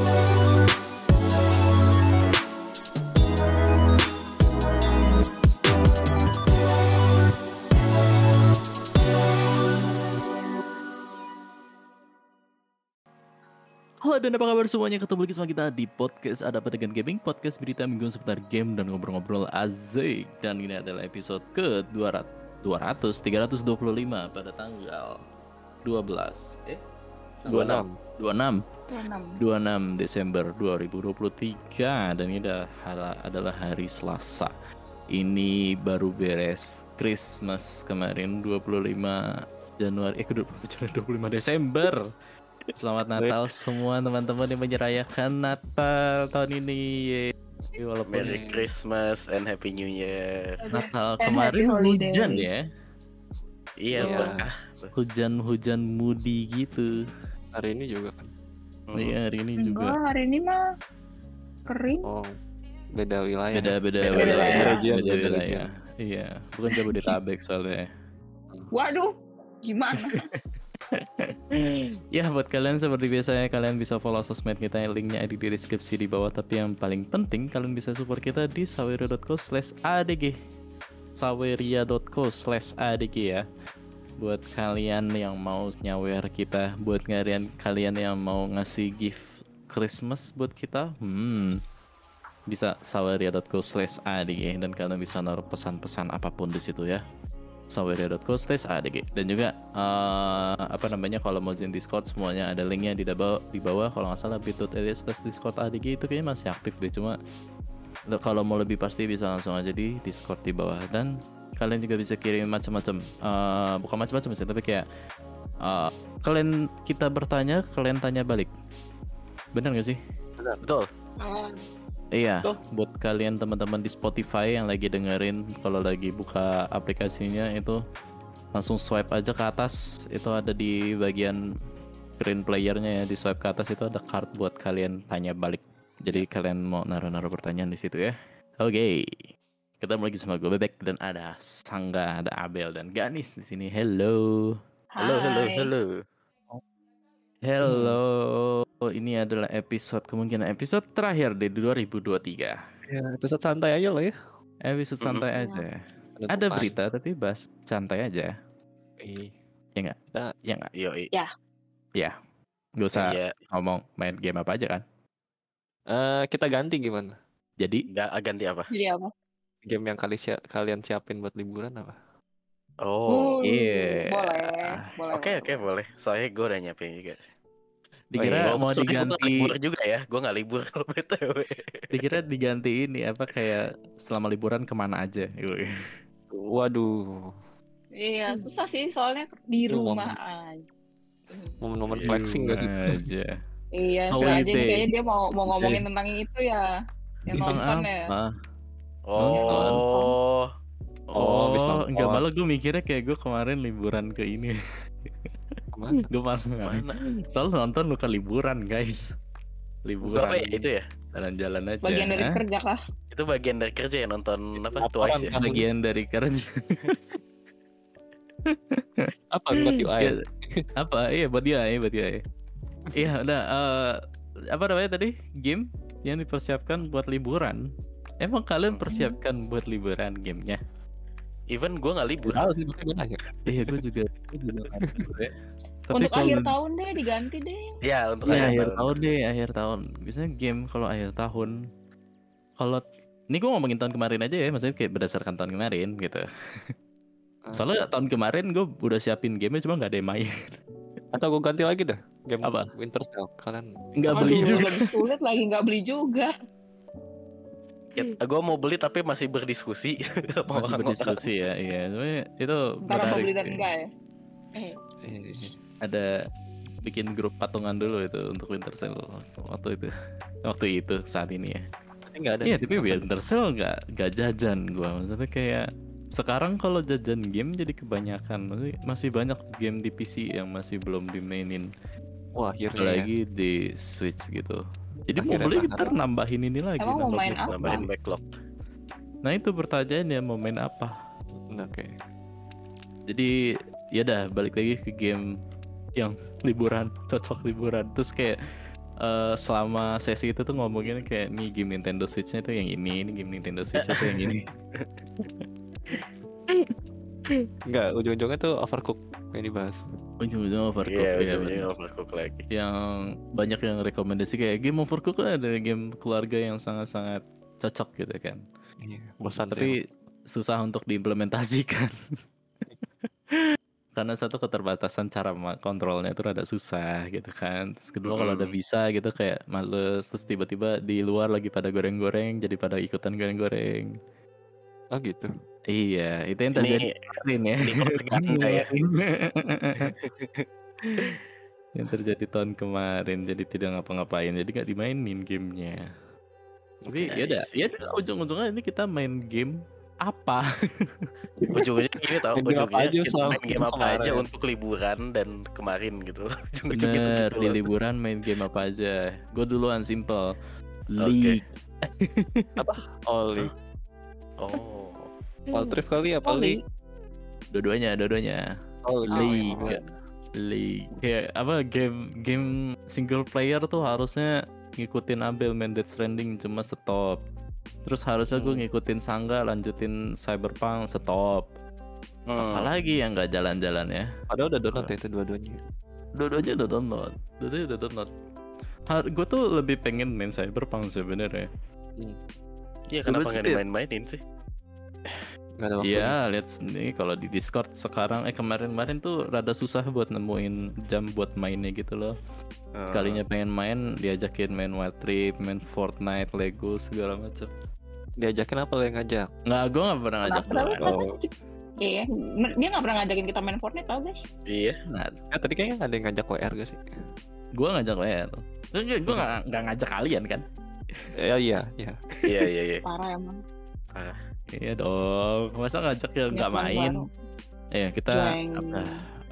Halo dan apa kabar semuanya, ketemu lagi sama kita di podcast Ada Apa Dengan Gaming, podcast berita minggu seputar game dan ngobrol-ngobrol asik. Dan ini adalah episode ke 325 pada tanggal 26 Desember 2023. Dan ini adalah hari Selasa. Ini baru beres Christmas kemarin 25 Desember. Selamat Natal semua teman-teman yang merayakan Natal tahun ini. Walaupun Merry Christmas and Happy New Year. Natal kemarin hujan ya. Iya, berkah. Hujan mudi gitu. Hari ini juga kan. Iya, hari ini juga. Enggak, hari ini mah kering. Oh, beda wilayah. Beda wilayah. Iya, bukan Jabodetabek soalnya. Waduh, gimana? Ya, buat kalian seperti biasanya kalian bisa follow sosmed kita, linknya ada di deskripsi di bawah. Tapi yang paling penting kalian bisa support kita di saweria.co/adg saweria.co/adg ya. Buat kalian yang mau nyawer kita, buat kalian yang mau ngasih gift Christmas buat kita, bisa saweria.co/adg dan kalian bisa naruh pesan-pesan apapun di situ ya. saweria.co/adg. Dan juga kalau mau join Discord semuanya ada linknya di bawah. Kalau nggak salah bit.ly/discord adg itu kayaknya masih aktif deh. Cuma kalau mau lebih pasti bisa langsung aja di Discord di bawah. Dan kalian juga bisa kirim macam-macam, bukan macam-macam sih, tapi kayak kalian kita bertanya, kalian tanya balik. Benar nggak sih? Benar, betul. Iya, buat kalian teman-teman di Spotify yang lagi dengerin, kalau lagi buka aplikasinya itu langsung swipe aja ke atas, itu ada di bagian screen playernya ya, di swipe ke atas itu ada card buat kalian tanya balik. Jadi kalian mau naruh pertanyaan di situ ya. Oke. Ketemu lagi sama gue Bebek dan ada Sangga, ada Abel dan Ganis di sini. Hello. Hello, ini adalah kemungkinan episode terakhir di 2023. Ya, episode santai aja lah ya. Episode santai aja. Ada berita tapi bahas santai aja. Ya nggak? Ya nggak? Ya. Gak usah ngomong main game apa aja kan? Kita ganti gimana? Jadi? Ganti apa? Jadi apa? Game yang kalian siapin buat liburan apa? Oh, iya. Boleh. Oke, boleh. Soalnya gue udah nyiapin juga sih. Dikira mau diganti. Gue libur juga ya. Gue nggak libur kalau BTW. Dikira diganti ini apa kayak selama liburan kemana aja? Waduh. Iya, susah sih soalnya di rumah aja. Momen-momen flexing gak sih? Aja. Iya, sengaja kayaknya dia mau ngomongin tentang itu ya. Yang nonton ya. Enggak, malah gue mikirnya kayak gue kemarin liburan ke ini. Kemana? Gue malah selalu nonton bukan liburan guys. Liburan itu ya? Jalan-jalan aja. Bagian dari kerja kah? Itu bagian dari kerja ya, nonton apa? Twice ya? Bagian dari kerja. Apa buat UI? Apa? Iya buat dia. Iya, udah apa namanya tadi? Game yang dipersiapkan buat liburan. Emang kalian persiapkan buat liburan gamenya? Even gue nggak libur. Tahu sih, makanya gue nanya. Iya, gue juga nggak libur ya. Tapi untuk akhir tahun deh diganti deh. Ya, untuk akhir tahun deh, akhir tahun. Biasanya game kalau akhir tahun. Kalau ini gue ngomongin tahun kemarin aja ya, maksudnya kayak berdasarkan tahun kemarin gitu. Soalnya tahun kemarin gue udah siapin gamenya cuma nggak ada yang main. Atau gue ganti lagi dah game apa? Winter Cell. Kalian nggak beli juga. Lebih sulit lagi nggak beli juga. Ya, gue mau beli tapi masih berdiskusi. Masih berdiskusi ya, iya. Itu antara mau beli dan enggak ya. Ada bikin grup patungan dulu itu untuk Winter Cell waktu itu saat ini ya. Nggak ada. Iya, tapi Winter Cell nggak jajan gue. Maksudnya kayak sekarang kalau jajan game jadi kebanyakan. Masih banyak game di PC yang masih belum dimainin. Wah, akhirnya lagi di Switch gitu. Jadi mau beli ntar nambahin ini lagi. Emang mau main apa? Nambahin backlog. Nah itu pertanyaannya, mau main apa? Oke. Jadi ya dah balik lagi ke game yang liburan, cocok liburan. Terus kayak selama sesi itu tuh ngomongin kayak nih game Nintendo Switch-nya tuh yang ini game Nintendo Switch-nya tuh yang ini. Enggak, ujung-ujungnya tuh Overcooked yang dibahas. Ujung-ujungnya Overcooked Iya, ya ujungnya bener. Overcooked lagi. Yang banyak yang rekomendasi kayak game Overcooked ada game keluarga yang sangat-sangat cocok gitu kan. Iya, bosan sih. Tapi susah untuk diimplementasikan. Karena satu keterbatasan cara kontrolnya itu rada susah gitu kan. Terus kedua kalau ada bisa gitu kayak males. Terus tiba-tiba di luar lagi pada goreng-goreng jadi pada ikutan goreng-goreng. Oh gitu. Iya, itu yang terjadi kemarin ya. Ini propaganda ya. Yang terjadi tahun kemarin, jadi tidak ngapa-ngapain, jadi nggak dimainin gamenya. Tapi Oke, ya udah, ujung-ujungnya ini kita main game apa? Ujung-ujungnya gitu tau. Main game apa Ujungnya aja kita selama main game apa kemarin. aja untuk liburan dan kemarin gitu. Ujung-ujungnya Bener, begitu di loh. liburan main game apa aja. Gue duluan simple. League. Oh, League. Oh. Wild Rift kali apa League? Dua-duanya. Oh, League. League. Kayak apa game single player tuh harusnya ngikutin Abel main Death Stranding cuma stop. Terus harusnya gue ngikutin Sangga lanjutin Cyberpunk stop. Apalagi yang nggak jalan-jalan ya. Padahal udah download ya itu dua-duanya. Dua-duanya udah download. Gue tuh lebih pengen main Cyberpunk sebenarnya. Iya, kenapa Coba nggak sih. dimain-mainin sih? Nggak ada waktu. Iya, lihat sendiri kalau di Discord sekarang kemarin tuh rada susah buat nemuin jam buat mainnya gitu loh. Sekalinya pengen main diajakin main Wild Rift, main Fortnite, Lego segala macam. Diajakin apa lo yang ngajak? Nggak, gue nggak pernah ngajak Kenapa duluan. masa iya, dia nggak pernah ngajakin kita main Fortnite tau guys. Iya. Nah, Tadi kayaknya ada yang ngajak WR gak sih? gue ngajak WR. Gue nggak ngajak kalian kan? Iya. Iya. Parah emang. Iya dong. Masa ngajak yang nggak Nyokong main? baru. Kita Jeng. apa?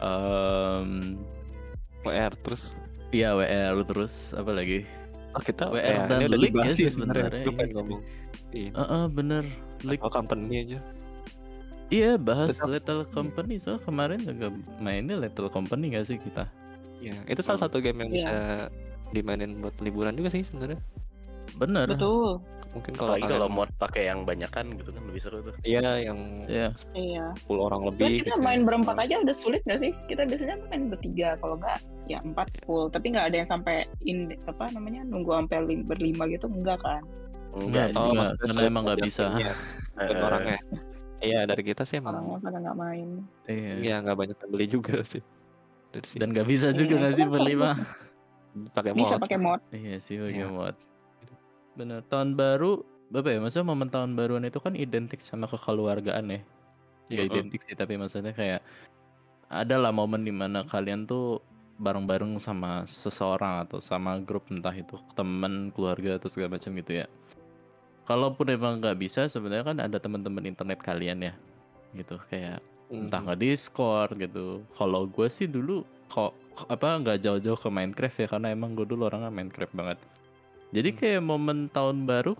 WR terus. Iya WR terus apa lagi? Oh kita WR dan ini udah League dibahas ya ya sebenarnya. sebenarnya. Gue pengen ngomong. Iya. Bener. League. Oh company aja. Iya bahas Betul. Little Company. So kemarin juga mainnya Little Company gak sih kita? Iya. Itu salah satu game yang Iya. bisa dimainin buat liburan juga sih sebenarnya. Bener. Betul. Mungkin kalau Apalagi kalau mod pakai yang banyakan gitu kan lebih seru tuh. Iya yang Iya. Iya. 10 orang Kan lebih. kita gitu. main berempat aja udah sulit gak sih? Kita biasanya main bertiga, kalau nggak ya 4 full. Tapi nggak ada yang sampai nunggu sampai berlima gitu, enggak kan? Enggak sih, maksudnya karena sulit emang nggak buat bisa. timnya dan orangnya. Iya dari kita sih emang. Orangnya pada nggak main. Iya. Iya nggak banyak yang beli juga sih. Dari sini. Dan nggak bisa juga Iya, nggak itu sih kan berlima? pakai Bisa mod. pakai mod. Iya sih pakai Iya. mod. Bener. Tahun baru, apa ya? Maksudnya momen tahun baruan itu kan identik sama kekeluargaan ya. Nggak identik sih, tapi maksudnya kayak ada lah momen dimana kalian tuh bareng-bareng sama seseorang atau sama grup, entah itu teman, keluarga atau segala macam gitu ya. Kalaupun emang nggak bisa, sebenarnya kan ada teman-teman internet kalian ya, gitu kayak entah nggak Discord gitu. Kalau gue sih dulu kok nggak jauh-jauh ke Minecraft ya, karena emang gue dulu orangnya Minecraft banget. Jadi kayak momen tahun baru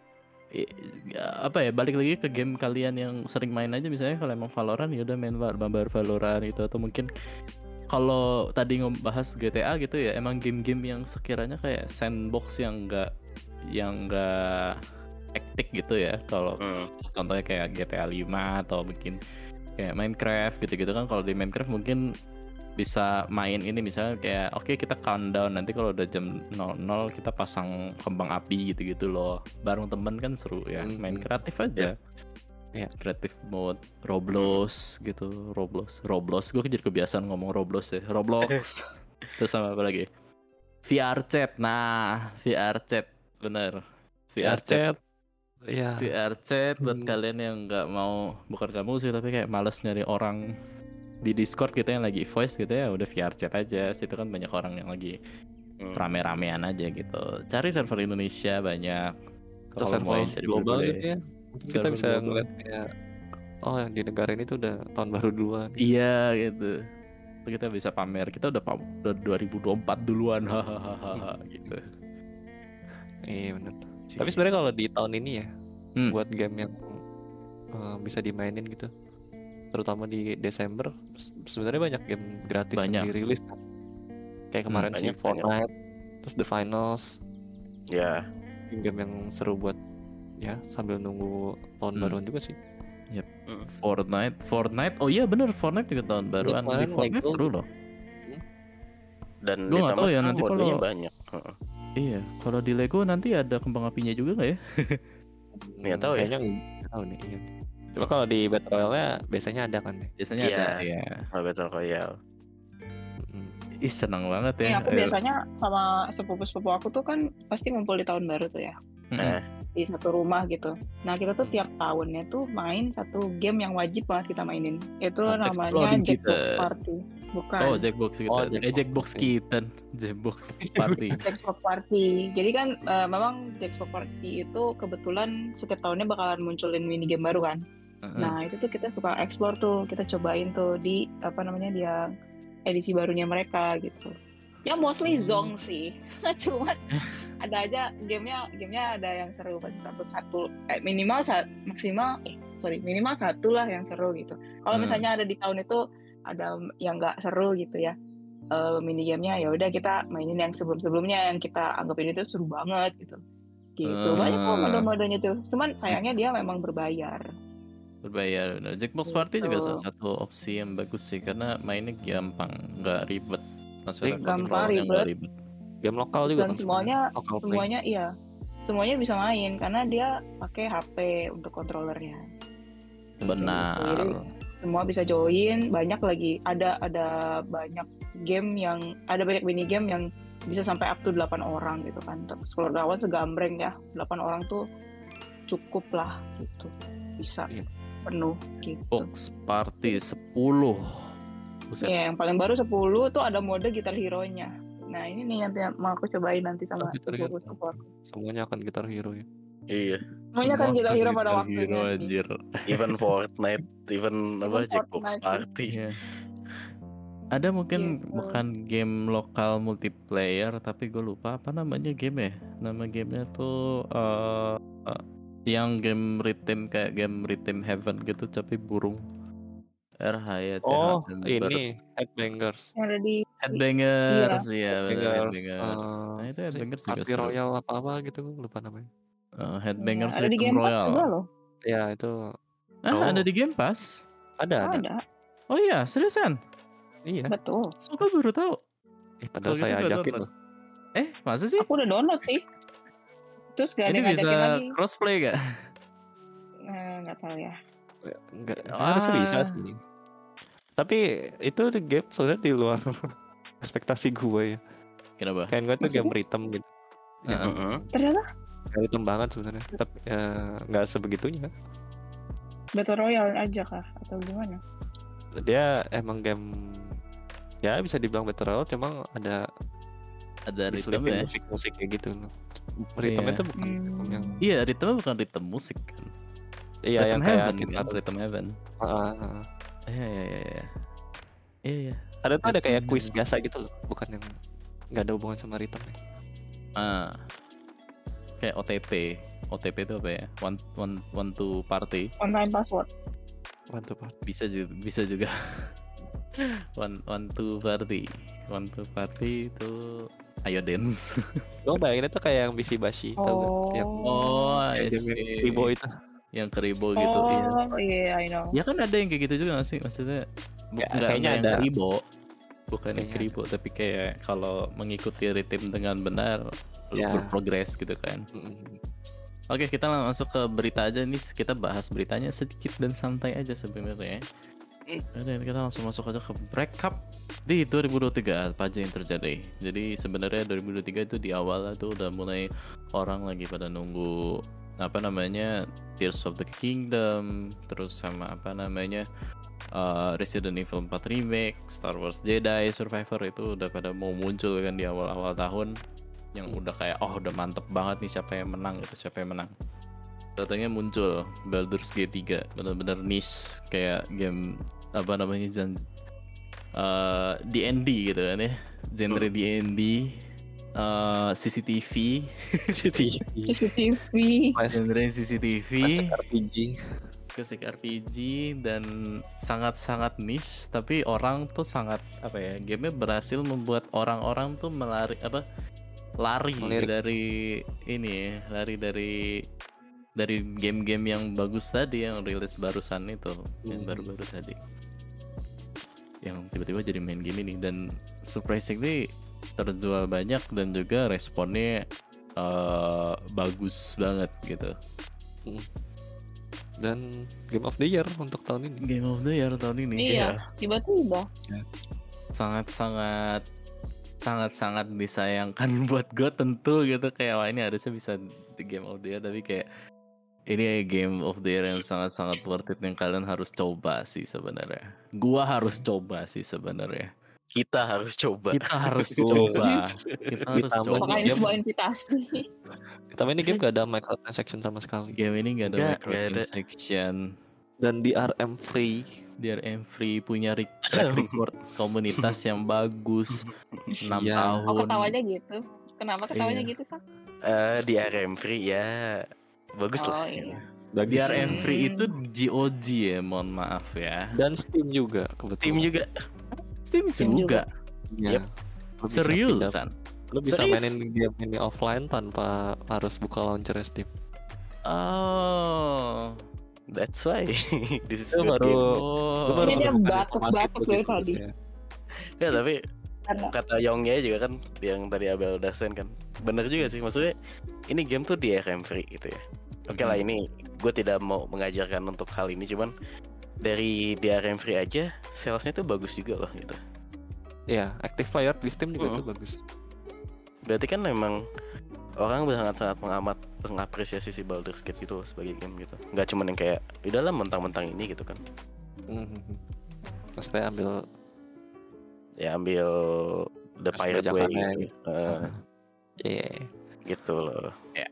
balik lagi ke game kalian yang sering main aja, misalnya kalau emang Valorant ya udah main Valorant gitu, atau mungkin kalau tadi ngebahas GTA gitu ya, emang game-game yang sekiranya kayak sandbox yang enggak hektik gitu ya. Kalau contohnya kayak GTA 5 atau mungkin kayak Minecraft gitu-gitu kan. Kalau di Minecraft mungkin bisa main ini misalnya kayak oke, kita countdown, nanti kalau udah jam 00 kita pasang kembang api gitu-gitu loh. Bareng temen kan seru ya. Main kreatif aja. Ya. Kreatif mode, Roblox gitu, Roblox. Gue jadi kebiasaan ngomong Roblox ya. Roblox. Terus sama apa lagi? VR chat. Nah, VR chat bener. VR chat. Iya. VR chat buat kalian yang nggak mau, bukan kamu sih, tapi kayak males nyari orang di Discord kita yang lagi voice gitu ya, udah VR chat aja. Situ kan banyak orang yang lagi rame-ramean aja gitu. Cari server Indonesia banyak. Atau Kalau mau server jadi global boleh. gitu ya. Mungkin kita Server bisa global. ngeliat kayak yang di negara ini tuh udah tahun baru duluan. Iya gitu. Kita bisa pamer, kita udah 2024 duluan, hahaha gitu. Iya benar. Tapi sebenarnya kalau di tahun ini ya, buat game yang bisa dimainin gitu, terutama di Desember, sebenarnya banyak game gratis yang Banyak. dirilis kan. Kayak kemarin sih banyak. Fortnite, Terus The Finals, Ya, game yang seru buat ya sambil nunggu tahun baruan juga sih. Fortnite. Oh iya bener, Fortnite juga tahun baruan. Di kemarin Fortnite Lego seru loh. dan Gua nggak ditambah tahu ya, sekarang nanti modenya kalau- banyak. Iya, kalau di Lego nanti ada kembang apinya juga nggak ya? Nggak tahu ya. Kayaknya nggak tahu nih. Iya. Cuma kalau di Battle Royale biasanya ada kan ya. Biasanya Iya. ada ya. Battle Royale. Mm. Ih senang banget ya. Aku biasanya sama sepupu-sepupu aku tuh kan pasti ngumpul di tahun baru tuh ya. Mm-mm. Di satu rumah gitu. Nah kita tuh tiap tahunnya tuh main satu game yang wajib banget kita mainin. Itu namanya Exploding Jackbox Kitten. Party. Bukan. Oh Jackbox kita. Oh, Jackbox. Jackbox Kitten. Jackbox Party. Jackbox Party. Jadi kan memang Jackbox Party itu kebetulan setiap tahunnya bakalan munculin mini game baru kan. Nah itu tuh kita suka explore tuh, kita cobain tuh di apa namanya dia edisi barunya mereka gitu. Ya mostly Zong sih, cuman ada aja gamenya ada yang seru pasti satu minimal minimal satu lah yang seru gitu. Kalau misalnya ada di tahun itu ada yang nggak seru gitu ya, mini gamenya ya udah kita mainin yang sebelumnya yang kita anggapin itu seru banget gitu. Banyak kok mode-modenya tuh, cuman sayangnya dia memang berbayar. Benar. Jackbox Party juga salah satu opsi yang bagus sih karena mainnya gampang, nggak ribet. Maksudnya Gampang, kontrolnya nggak ribet. Game lokal juga Dan kan semuanya iya, semuanya bisa main karena dia pakai HP untuk kontrolernya. Benar. Jadi, semua bisa join, banyak lagi ada banyak game yang ada banyak mini game yang bisa sampai up to 8 orang gitu kan. Terus kalau lawan segambreng ya 8 orang tuh cukup lah gitu, bisa penuh gitu. Box Party 10. Buset. Ya, yang paling baru 10 tuh ada mode Guitar Hero-nya. Nah ini nih yang mau aku cobain nanti sama Guitar Hero. sepupu aku. Semuanya akan Guitar Hero ya. Iya. Semuanya kan Guitar Hero pada Guitar waktunya Hero, sih. anjir. Even Fortnite, even apa Jackbox Fortnite. Party. Iya. Ada mungkin Gitu. bukan game lokal multiplayer tapi gue lupa apa namanya game ya. Nama gamenya tuh yang game rhythm kayak game Rhythm Heaven gitu tapi burung. RHYT. Oh, ini Headbangers. Yang ada di Headbangers, iya benar Headbangers. Headbangers. Nah itu Headbangers juga Party seru. Royal apa gitu lupa namanya. Headbangers ada di Rhythm Game Pass Royal. juga loh. Ya itu Ah, ada di Game Pass. ada. Ada, Oh iya, seriusan? Iya. betul. Aku baru tahu. Padahal Kalau saya gitu gua ajakin download. loh. Masa sih? Aku udah download sih. Terus gak ada Ini yang bisa ngajakin lagi. crossplay gak? Nggak tahu ya. Enggak, harusnya bisa sih. Tapi itu game sebenarnya di luar ekspektasi gue ya. Kenapa? Kayak gue tuh game Maksudnya? rhythm gitu. Ternyata Rhythm banget sebenarnya. Tapi nggak sebegitunya. Battle Royale aja kah? Atau gimana? Dia emang game ya bisa dibilang Battle Royale, cuma ada rhythm diselipin ya? musik-musik kayak gitu. Rhythm Iya. itu bukan rhythm yang Iya, rhythmnya bukan rhythm musik kan. iya yang kayak Heaven, gitar. kan? Rhythm Heaven. Iya. Iya. Ada tuh ada kayak Rhythm quiz Heaven. biasa gitu loh, bukan yang nggak ada hubungan sama rhythm. Kayak OTP. OTP itu apa ya? One to party. Online password. Mantap banget. Bisa juga. one to party. One to party itu ayo dance. Gue bayangin itu kayak yang Bishi Bashi tau gak? Yang I game see. Ribo itu. Yang keribo gitu. Iya. Iya, I know. Ya kan ada yang kayak gitu juga nggak sih? Maksudnya kayaknya yang ada. keribo. Bukan yang Kayaknya keribo, tapi kayak kalau mengikuti ritme dengan benar Ya. berprogres gitu kan. Oke, kita masuk ke berita aja nih. Kita bahas beritanya sedikit dan santai aja sebenarnya. Dan kita langsung masuk aja ke breakup di 2023 apa aja yang terjadi. Jadi sebenarnya 2023 itu di awal tuh udah mulai orang lagi pada nunggu apa namanya Tears of the Kingdom, terus sama apa namanya Resident Evil 4 Remake, Star Wars Jedi Survivor itu udah pada mau muncul kan di awal-awal tahun. Yang udah kayak udah mantep banget nih siapa yang menang gitu, siapa yang menang. Katanya muncul Baldur's Gate 3, bener-bener niche kayak game apa namanya D&D gitu kan ya, genre D&D, CCTV, CCTV. genre CCTV, RPG. klasik RPG dan sangat-sangat niche, tapi orang tuh sangat apa ya, gamenya berhasil membuat orang-orang tuh lari Melirik. dari ini, lari dari game-game yang bagus tadi yang rilis barusan itu, yang baru-baru tadi. Yang tiba-tiba jadi main game ini dan surprisingly terjual banyak dan juga responnya bagus banget gitu. Dan Game of the Year untuk tahun ini. Game of the Year tahun ini. Iya, tiba-tiba. Sangat disayangkan buat gue tentu gitu, kayak wah ini harusnya bisa di Game of the Year, tapi kayak ini Game of the Year yang sangat worth it yang kalian harus coba sih sebenarnya. Gua harus coba sih sebenarnya. Kita harus coba. Kita harus coba. Ditambah Makanya game- sebuah invitasi. Tapi ini game gak ada microtransaction sama sekali. Game ini gak ada Nggak ada. microtransaction. Dan DRM free. DRM free, punya track record komunitas yang bagus. 6 Iya. tahun. Ketawanya gitu. Kenapa ketawanya Iya. gitu, Sak? Di RM free ya bagus Oh, lah. iya. DRM free itu GOG ya, mohon maaf ya. Dan Steam juga kebetulan. Tim juga. Steam Steam juga. Iya. Lu bisa pindah- Seriusan. Lu bisa Serius? mainin game ini offline tanpa harus buka launcher Steam. Oh. That's why this is Itu good baru- game. Oh. Lu baru Ini dia menemukan batuk-batuk informasi itu dari sih tadi. sebenarnya. Ya tapi Karena kata Yongnya juga kan yang tadi Abel Dasen kan bener juga sih, maksudnya ini game tuh di DRM free gitu ya. Oke lah, ini gue tidak mau mengajarkan untuk hal ini, cuman dari DRM free aja salesnya tuh bagus juga loh gitu. Iya, active player di Steam juga Mm. itu bagus. Berarti kan memang orang sangat mengapresiasi si Baldur's Gate gitu sebagai game gitu. Nggak cuman yang kayak udahlah mentang-mentang ini gitu kan. Maksudnya ambil Ambil The Harus Pirate Way bajakannya gitu. gitu. Iya. Gitu loh. Ya.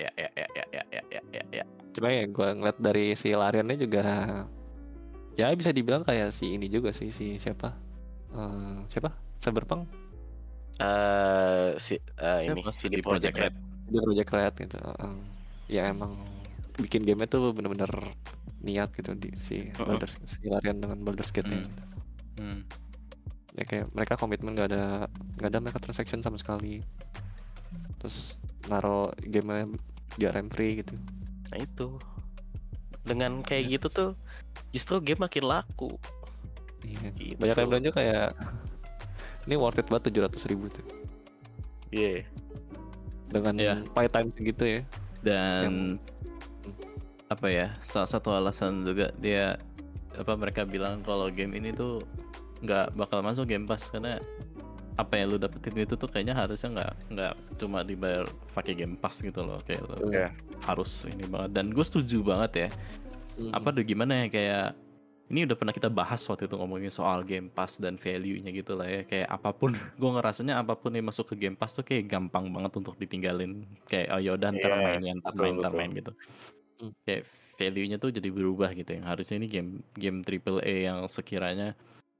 Cuma ya gue ngeliat dari si lariannya juga ya bisa dibilang kayak si ini juga sih, si siapa Cyberpunk Ini Siapa? CD Projekt Red. The Project Red gitu. Ya emang bikin game tuh bener-bener niat gitu di si si larian dengan Baldur's Gate nya. Ya kayak mereka komitmen gak ada microtransaction sama sekali. Terus naro game DRM free gitu. Nah itu. Dengan kayak gitu tuh justru game makin laku. Iya. Gitu. Banyak yang belanja kayak ini worth it banget 700.000 tuh. Iya. Dengan Iya. play time segitu ya. Dan apa ya, salah satu alasan juga mereka bilang kalau game ini tuh nggak bakal masuk Game Pass karena apa yang lu dapetin itu tuh kayaknya harusnya nggak cuma dibayar pakai Game Pass gitu loh, kayak lu Iya. harus ini banget. Dan gue setuju banget ya. Apa tuh gimana ya, kayak ini udah pernah kita bahas waktu itu ngomongin soal Game Pass dan value-nya gitu lah ya. Kayak apapun, gue ngerasanya apapun yang masuk ke Game Pass tuh kayak gampang banget untuk ditinggalin. Kayak oh yaudah ntar Iya, main betul. gitu. Kayak value-nya tuh jadi berubah gitu. Yang harusnya ini game AAA yang sekiranya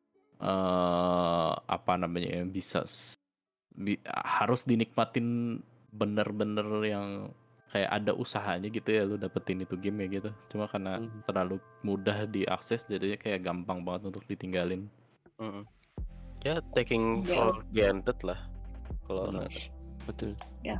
yang bisa harus dinikmatin bener-bener yang kayak ada usahanya gitu ya lu dapetin itu game ya gitu. Cuma karena terlalu mudah diakses jadinya kayak gampang banget untuk ditinggalin. Ya taking for granted lah kalau Betul.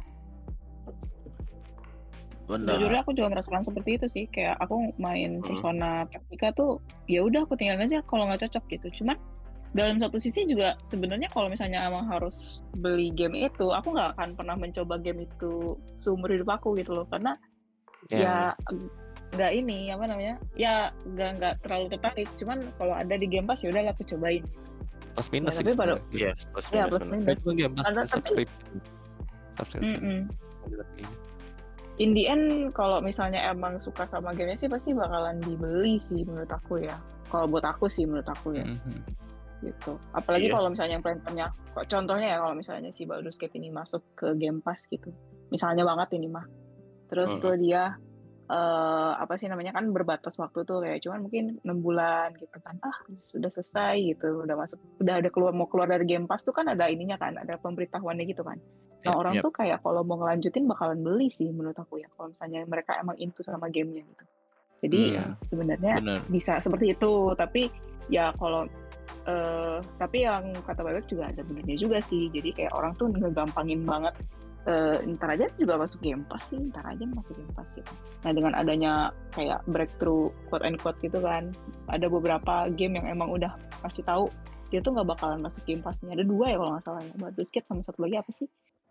Jujurnya aku juga merasakan seperti itu sih. Kayak aku main Persona Tactica tuh ya udah aku tinggalin aja kalau nggak cocok gitu. Cuman dalam satu sisi juga sebenarnya kalau misalnya emang harus beli game itu, aku nggak akan pernah mencoba game itu seumur hidup aku gitu loh, karena ya nggak ini apa namanya, ya nggak terlalu tertarik. Cuman kalau ada di Game Pass ya udah aku cobain. Plus minus Ya, sih tapi baru- sebenarnya. Yes, plus Ya minus plus bener. minus. Itu Game Pass Ada, tapi- subscription. In the end kalau misalnya emang suka sama gamenya sih pasti bakalan dibeli sih menurut aku ya. Kalau buat aku sih menurut aku ya. Gitu. Apalagi Iya. kalau misalnya yang planternya, contohnya ya kalau misalnya si Baldur's Gate ini masuk ke Game Pass gitu, misalnya banget ini mah, terus tuh dia apa sih namanya kan berbatas waktu tuh kayak cuman mungkin 6 bulan gitu kan, sudah selesai gitu, udah masuk, udah ada mau keluar dari Game Pass tuh kan ada ininya kan, ada pemberitahuannya gitu kan. Nah orang tuh kayak kalau mau ngelanjutin bakalan beli sih menurut aku ya, kalau misalnya mereka emang into sama gamenya gitu. Jadi sebenarnya bisa seperti itu, tapi ya kalau tapi yang kata Bebek juga ada benernya juga sih. Jadi kayak orang tuh ngegampangin banget ntar aja juga masuk Game Pass sih, ntar aja masuk Game Pass gitu. Nah dengan adanya kayak breakthrough quote and quote gitu kan, ada beberapa game yang emang udah kasih tahu dia tuh nggak bakalan masuk Game Pass-nya. Ada 2 ya kalau nggak salah ya, Baldur's Gate sama satu lagi apa sih?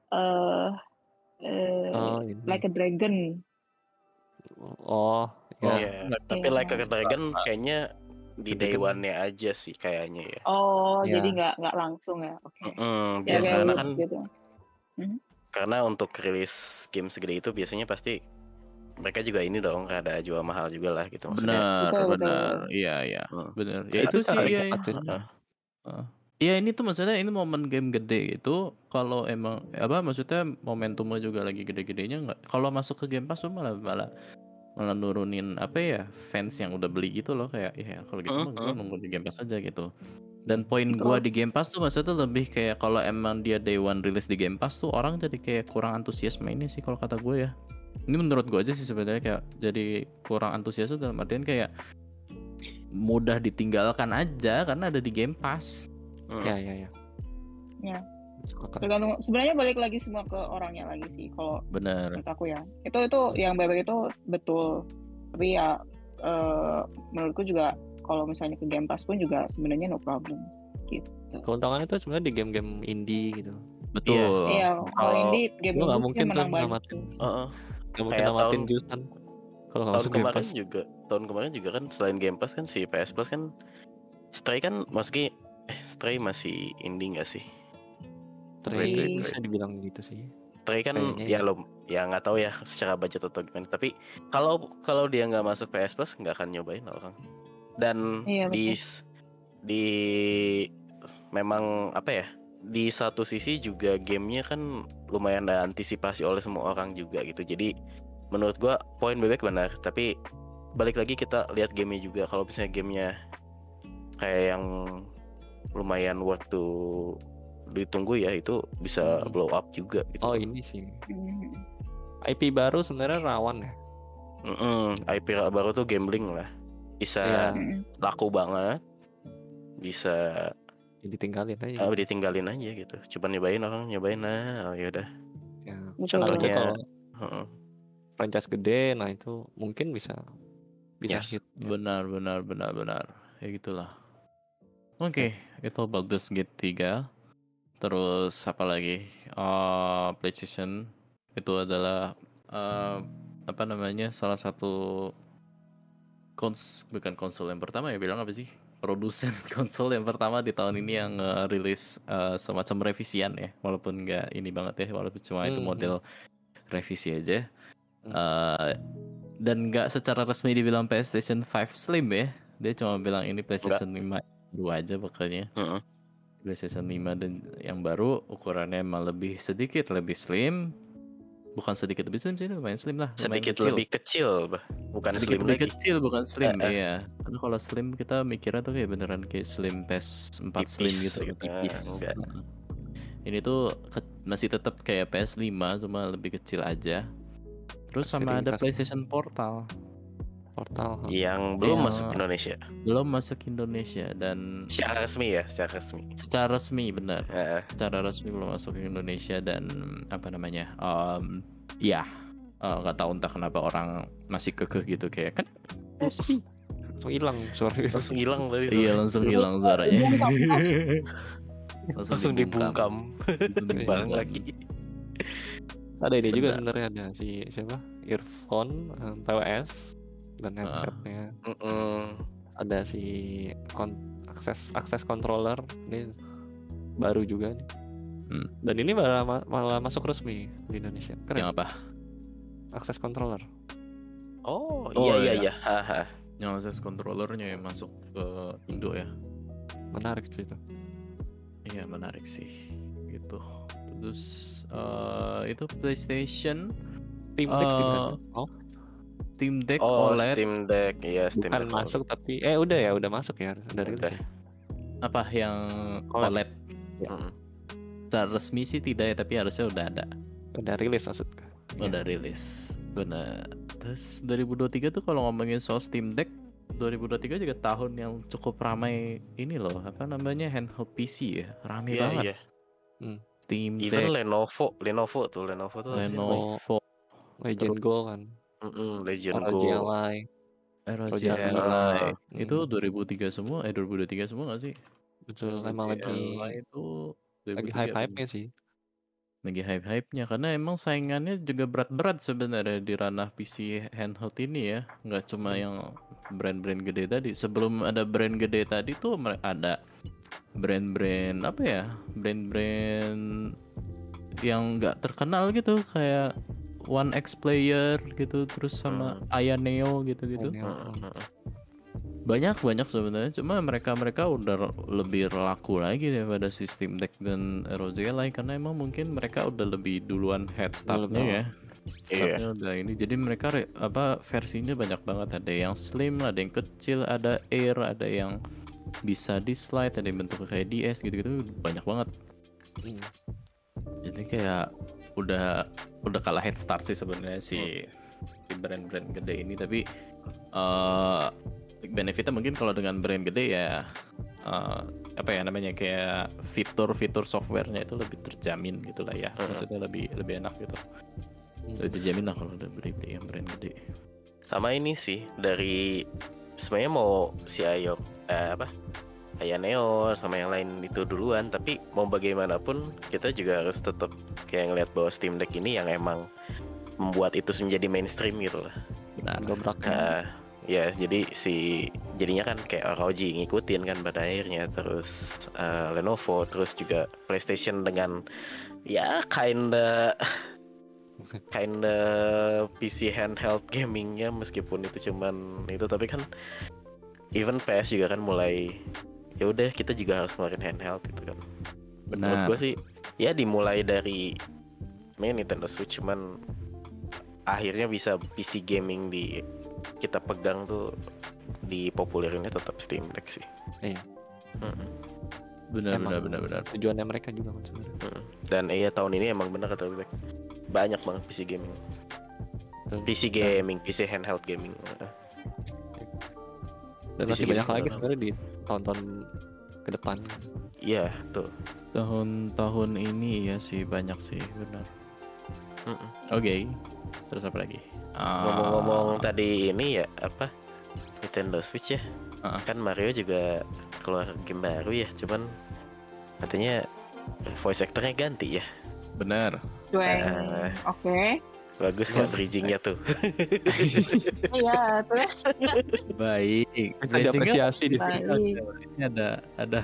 Like a Dragon. Oh ya. Iya, tapi Like a Dragon kayaknya di day one-nya aja sih kayaknya ya. Oh, Ya. jadi nggak langsung ya? Oke. Biasanya kan gitu. karena untuk rilis game segede itu biasanya pasti mereka juga ini dong ada jual mahal juga lah gitu maksudnya. Benar. Iya. Benar. Ya itu sih ya. Iya ini tuh maksudnya ini momen game gede itu kalau emang maksudnya momentumnya juga lagi gede-gedenya nggak. Kalau masuk ke Game Pass tuh malah nurunin fans yang udah beli gitu loh kayak ya kalau gitu mah gue nunggu di Game Pass aja gitu. Dan poin gue di Game Pass tuh maksudnya lebih kayak kalau emang dia day one rilis di Game Pass tuh orang jadi kayak kurang antusias mainnya sih kalau kata gue ya. Ini menurut gue aja sih sebenarnya kayak jadi kurang antusias tuh dalam artian kayak mudah ditinggalkan aja karena ada di Game Pass. Ya. Tergantung sebenarnya balik lagi semua ke orangnya lagi sih kalau menurut aku ya. Itu yang baik itu betul. Tapi ya menurutku juga kalau misalnya ke Game Pass pun juga sebenarnya no problem gitu. Keuntungannya itu sebenarnya di game-game indie gitu. Betul. Iya, kalau indie game lu nggak indie mungkin tuh menang banyak. namatin. Nggak mungkin Kayak namatin jurusan kalau nggak masuk Game Pass. Tahun kemarin juga kan selain Game Pass kan si PS Plus kan Stray kan Stray masih indie nggak sih? Stray bisa dibilang gitu sih. Stray kan ya nggak tahu ya secara budget atau gimana. Tapi kalau dia nggak masuk PS Plus nggak akan nyobain orang. Dan di memang di satu sisi juga gamenya kan lumayan ada antisipasi oleh semua orang juga gitu. Jadi menurut gua poin Bebek benar. Tapi balik lagi kita lihat gamenya juga. Kalau misalnya gamenya kayak yang lumayan waktu ditunggu ya itu bisa blow up juga gitu. Oh ini sih IP baru sebenarnya rawan ya. IP baru tuh gambling lah, bisa laku banget, bisa ditinggalin aja gitu. Coba nyobain yaudah. Ya, contohnya kalau franchise gede, nah itu mungkin bisa hit. Benar. Ya gitulah. Oke, itu Baldur's Gate 3. Terus apa lagi? PlayStation itu adalah salah satu bukan konsol yang pertama ya, bilang apa sih? Produsen konsol yang pertama di tahun ini yang rilis semacam revisian ya, walaupun nggak ini banget ya, walaupun cuma itu model revisi aja. Dan nggak secara resmi dibilang PlayStation 5 Slim ya, dia cuma bilang ini PlayStation 5 2 aja pokoknya. PlayStation 5 dan yang baru ukurannya emang lebih slim. Bukan sedikit lebih slim sih, lumayan slim lah. Sedikit lebih kecil, bukan sedikit slim lebih lagi. kecil, bukan slim. Iya. Karena kalau slim kita mikirnya tuh kayak beneran kayak slim PS4 slim gitu, tipis. Ini tuh masih tetap kayak PS5 cuma lebih kecil aja. Terus sama ada PlayStation Portal yang belum masuk Indonesia. Belum masuk Indonesia dan secara resmi benar. Secara resmi belum masuk ke Indonesia dan nggak tahu entah kenapa orang masih kekeh gitu kayak kan PSP langsung hilang suaranya. Langsung hilang tadi. Iya, langsung hilang suaranya. langsung dibungkam. Dibang lagi. Ada ide juga sebenarnya, ada si siapa? Earphone, TWS dan headsetnya. Ada si akses controller ini baru juga nih. Dan ini malah masuk resmi di Indonesia. Keren. Yang apa? Akses controller. Oh iya. Yang akses controllernya yang masuk ke Indo ya. Menarik sih itu. Iya menarik sih gitu. Terus itu PlayStation Steam Deck juga. Steam Deck OLED. Steam Deck, iya Steam Deck. Bukan masuk tapi udah masuk ya, udah rilis ya. Apa yang OLED? Ya. Secara resmi sih tidak ya, tapi harusnya udah ada. Udah rilis maksudnya. Udah rilis, benar. Terus 2023 tuh kalau ngomongin soal Steam Deck, 2023 juga tahun yang cukup ramai ini loh, handheld PC ya, ramai banget. Iya. Steam Even Deck, Lenovo tuh Lenovo, Legend Go kan, Legend ROG Go. Ally, ROG ROG Ally. Ally. Itu Hmm, 2003 semua, 2023 semua nggak sih? betul, ROG emang Ally itu lagi 2003 kan? hype-hype-nya sih. Lagi hype-hype-nya karena emang saingannya juga berat-berat sebenarnya di ranah PC handheld ini ya. Nggak cuma yang brand-brand gede tadi. Sebelum ada brand gede tadi tuh ada brand-brand apa ya? Brand-brand yang nggak terkenal gitu kayak One X Player gitu, terus sama Aya Neo gitu-gitu. Banyak sebenarnya, cuma mereka udah lebih laku lagi daripada Steam Deck dan ROG Ally karena emang mungkin mereka udah lebih duluan head startnya ya. Startnya udah ini, jadi mereka versinya banyak banget, ada yang slim, ada yang kecil, ada Air, ada yang bisa di slide, ada yang bentuknya kayak DS gitu-gitu, banyak banget. Jadi kayak udah kalah head start sih sebenarnya si brand-brand gede ini, tapi benefitnya mungkin kalau dengan brand gede ya apa ya namanya, kayak fitur softwarenya itu lebih terjamin gitu lah ya, maksudnya lebih enak gitu, lebih terjamin lah kalau udah beli yang brand gede. Sama ini sih dari sebenarnya mau si Aya Neo sama yang lain itu duluan, tapi mau bagaimanapun kita juga harus tetap kayak ngeliat bahwa Steam Deck ini yang emang membuat itu menjadi mainstream gitu lah. Benar. Ya jadi jadinya kan kayak ROG ngikutin kan pada akhirnya, terus Lenovo, terus juga PlayStation dengan ya kinda PC handheld gamingnya, meskipun itu cuman itu, tapi kan even PS juga kan mulai ya udah kita juga harus ngeluarin handheld gitu kan. Menurut gue sih ya dimulai dari Nintendo Switch, cuman akhirnya bisa PC gaming kita pegang tuh dipopulerinnya tetap Steam Deck sih. Iya. Benar. Tujuannya mereka juga kan sebenarnya. Dan tahun ini emang benar kata Bebek, banyak banget PC gaming. PC handheld gaming. Dan masih banyak lagi sebenarnya di tahun-tahun ke depan. Iya tuh. Tahun ini ya sih banyak sih, benar. Oke. Terus apa lagi? Ngomong-ngomong tadi ini ya apa, Nintendo Switch ya, kan Mario juga keluar game baru ya, cuman katanya voice actornya ganti ya. Benar. Oke. Bagus nggak bridgingnya tuh? Iya tuh. Baik. Ada apresiasi di Baik. Ada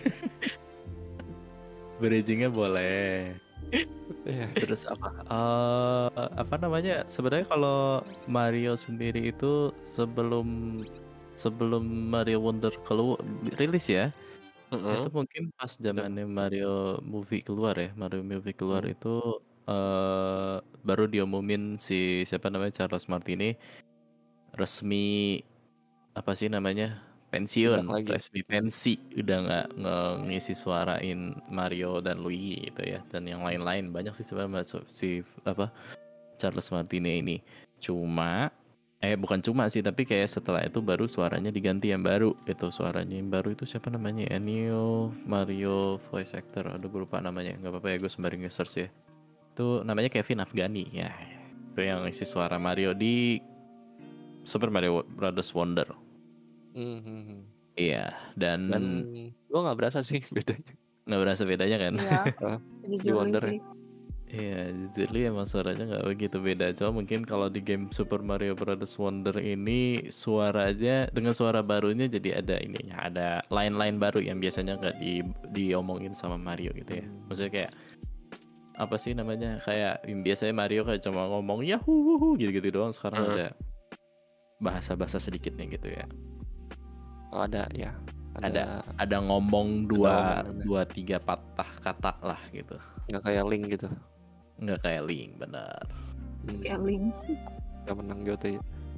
bridgingnya boleh. Terus apa namanya, sebenarnya kalau Mario sendiri itu sebelum Mario Wonder rilis ya, itu mungkin pas zamannya Mario Movie keluar ya, itu baru diumumin si siapa namanya, Charles Martinet resmi apa sih namanya, pensiun, resmi pensi, udah nggak ngisi suarain Mario dan Luigi gitu ya, dan yang lain-lain banyak sih sebenarnya si Charles Martinet ini. Bukan cuma sih, tapi kayak setelah itu baru suaranya diganti yang baru. Itu suaranya yang baru itu siapa namanya, Ennio Mario voice actor, aduh gue lupa namanya, nggak apa-apa ya gue sembari nge-search ya. Itu namanya Kevin Afghani ya, itu yang isi suara Mario di Super Mario Brothers Wonder. Iya, dan gue nggak berasa sih bedanya. Nggak berasa bedanya kan? Iya. Di Wonder ya. Iya, jujurly emang suaranya nggak begitu beda. Cuma mungkin kalau di game Super Mario Brothers Wonder ini suaranya dengan suara barunya jadi ada ininya, ada line-line baru yang biasanya nggak diomongin sama Mario gitu ya. Maksudnya kayak apa sih namanya, kayak biasanya Mario kayak cuma ngomong yahoo gitu-gitu doang. Sekarang ada bahasa-bahasa sedikitnya gitu ya. Oh, ada ya. Ada ngomong dua tiga patah kata lah gitu. Nggak kayak Link gitu. Nggak kayak Link, benar. Kayak Link. Nggak menang GOTY.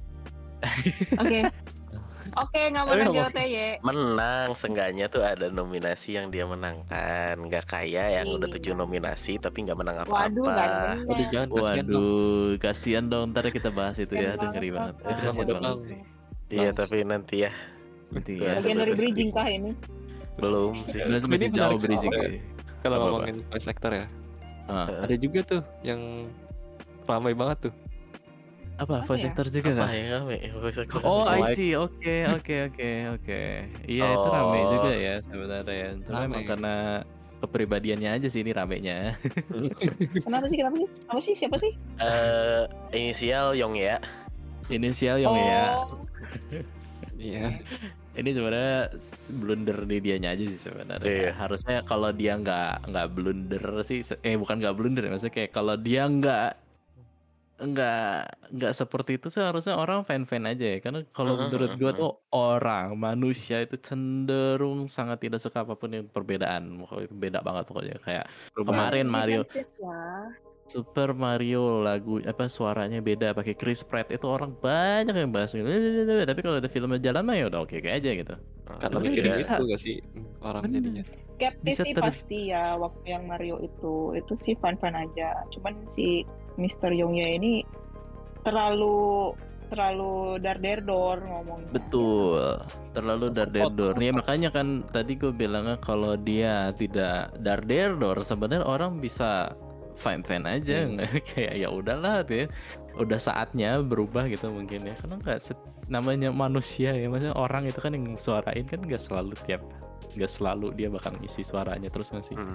Oke, nggak menang GOTY. Menang, seenggaknya tuh ada nominasi yang dia menangkan. Nggak kayak yang udah 7 nominasi tapi nggak menang apa-apa. Waduh, kasihan dong. Ntar kita bahas itu ya, ngeri banget. Iya, tapi nanti ya. Bagian dari bridging kah ini? Belum sih. Masih jauh bridging. Kalau Apa-apa? ngomongin voice actor ya, Ah, ada juga tuh yang ramai banget tuh. apa Apa voice ya? actor juga Apa kah? yang rame? Voice actor Oh, I Indonesia. see. Oke. Iya, itu rame juga Oh, ya sebenarnya ya. Cuma emang Ramai. karena kepribadiannya aja sih ini ramenya. Kenapa sih? Apa sih? Siapa sih? inisial Yong ya. Inisial Yong ya. Oh, Iya. Ini sebenarnya blunder di dianya aja sih sebenarnya. Iya. Harusnya kalau dia nggak blunder sih, bukan nggak blunder, maksudnya kayak kalau dia nggak seperti itu seharusnya orang fan-fan aja ya. Karena kalau menurut gua tuh orang manusia itu cenderung sangat tidak suka apapun yang perbedaan. Pokoknya beda banget pokoknya. Kayak kemarin Mario different stage lah. Super Mario lagu apa suaranya beda pakai Chris Pratt itu orang banyak yang bahas gitu. Tapi kalau ada filmnya jalan mah ya udah oke aja gitu. Karena Tapi mikirin bisa. itu gak sih orang Bener. jadinya. Skeptis Bisa sih ter- pasti ya waktu yang Mario itu sih fan-fan aja. Cuman si Mr. Yongye ini terlalu dar-der-dor ngomongnya. Betul, terlalu dar-der-dor. Ya makanya kan tadi gue bilangnya kalau dia tidak dar-der-dor sebenarnya orang bisa fine-fine aja, nggak kayak ya udahlah deh. Udah saatnya berubah gitu mungkin ya. Karena namanya manusia ya, maksudnya orang itu kan yang suarain kan nggak selalu dia bakal ngisi suaranya terus ngasih gitu.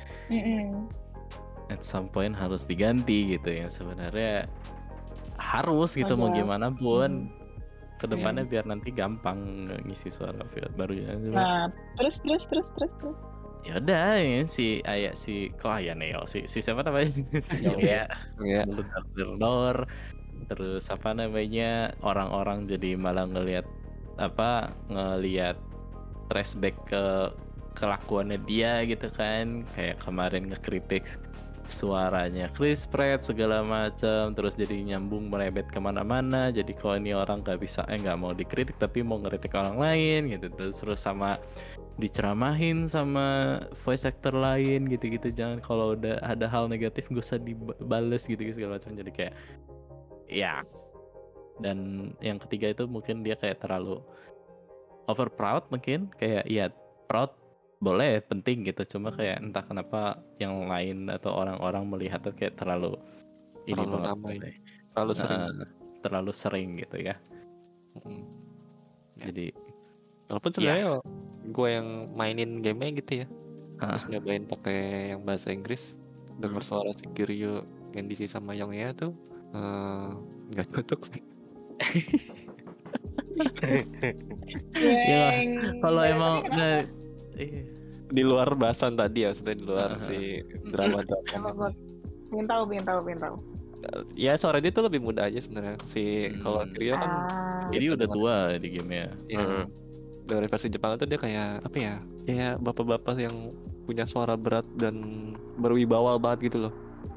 At some point harus diganti gitu yang sebenarnya harus gitu mau gimana pun kedepannya biar nanti gampang ngisi suara baru ya. Nah, terus. Ya udah ya si kok Ayah Neo si siapa namanya si Yong ya. Iya. Blunder terus apa namanya orang-orang jadi malah ngelihat flashback ke kelakuannya dia gitu kan, kayak kemarin ngekritik suaranya Chris Pratt segala macam, terus jadi nyambung merebet kemana-mana. Jadi kalau ini orang nggak mau dikritik tapi mau ngeritik orang lain gitu, terus sama diceramahin sama voice actor lain gitu-gitu. Jangan kalau udah ada hal negatif gak usah dibales gitu segala macam. Jadi kayak ya. Dan yang ketiga itu mungkin dia kayak terlalu over proud, mungkin kayak ya proud boleh penting gitu, cuma kayak entah kenapa yang lain atau orang-orang melihat tuh kayak terlalu ini Terlalu banget ramai. deh. Terlalu sering. Sering gitu ya. Ya. Jadi Walaupun sebenarnya gue yang mainin gamenya gitu ya, terus nyobain pakai yang bahasa Inggris, dengar suara si Kiryu yang diisi sama Yongya tuh nggak cocok sih. ya kalau emang di luar bahasan tadi ya, maksudnya di luar si drama. Pengen tahu. Ya suara dia tuh lebih muda aja sebenarnya. Si kalau Kiryu kan jadi udah tua di gamenya. ya, dari versi Jepang itu dia kayak apa ya? Kayak bapak-bapak yang punya suara berat dan berwibawa banget gitu loh.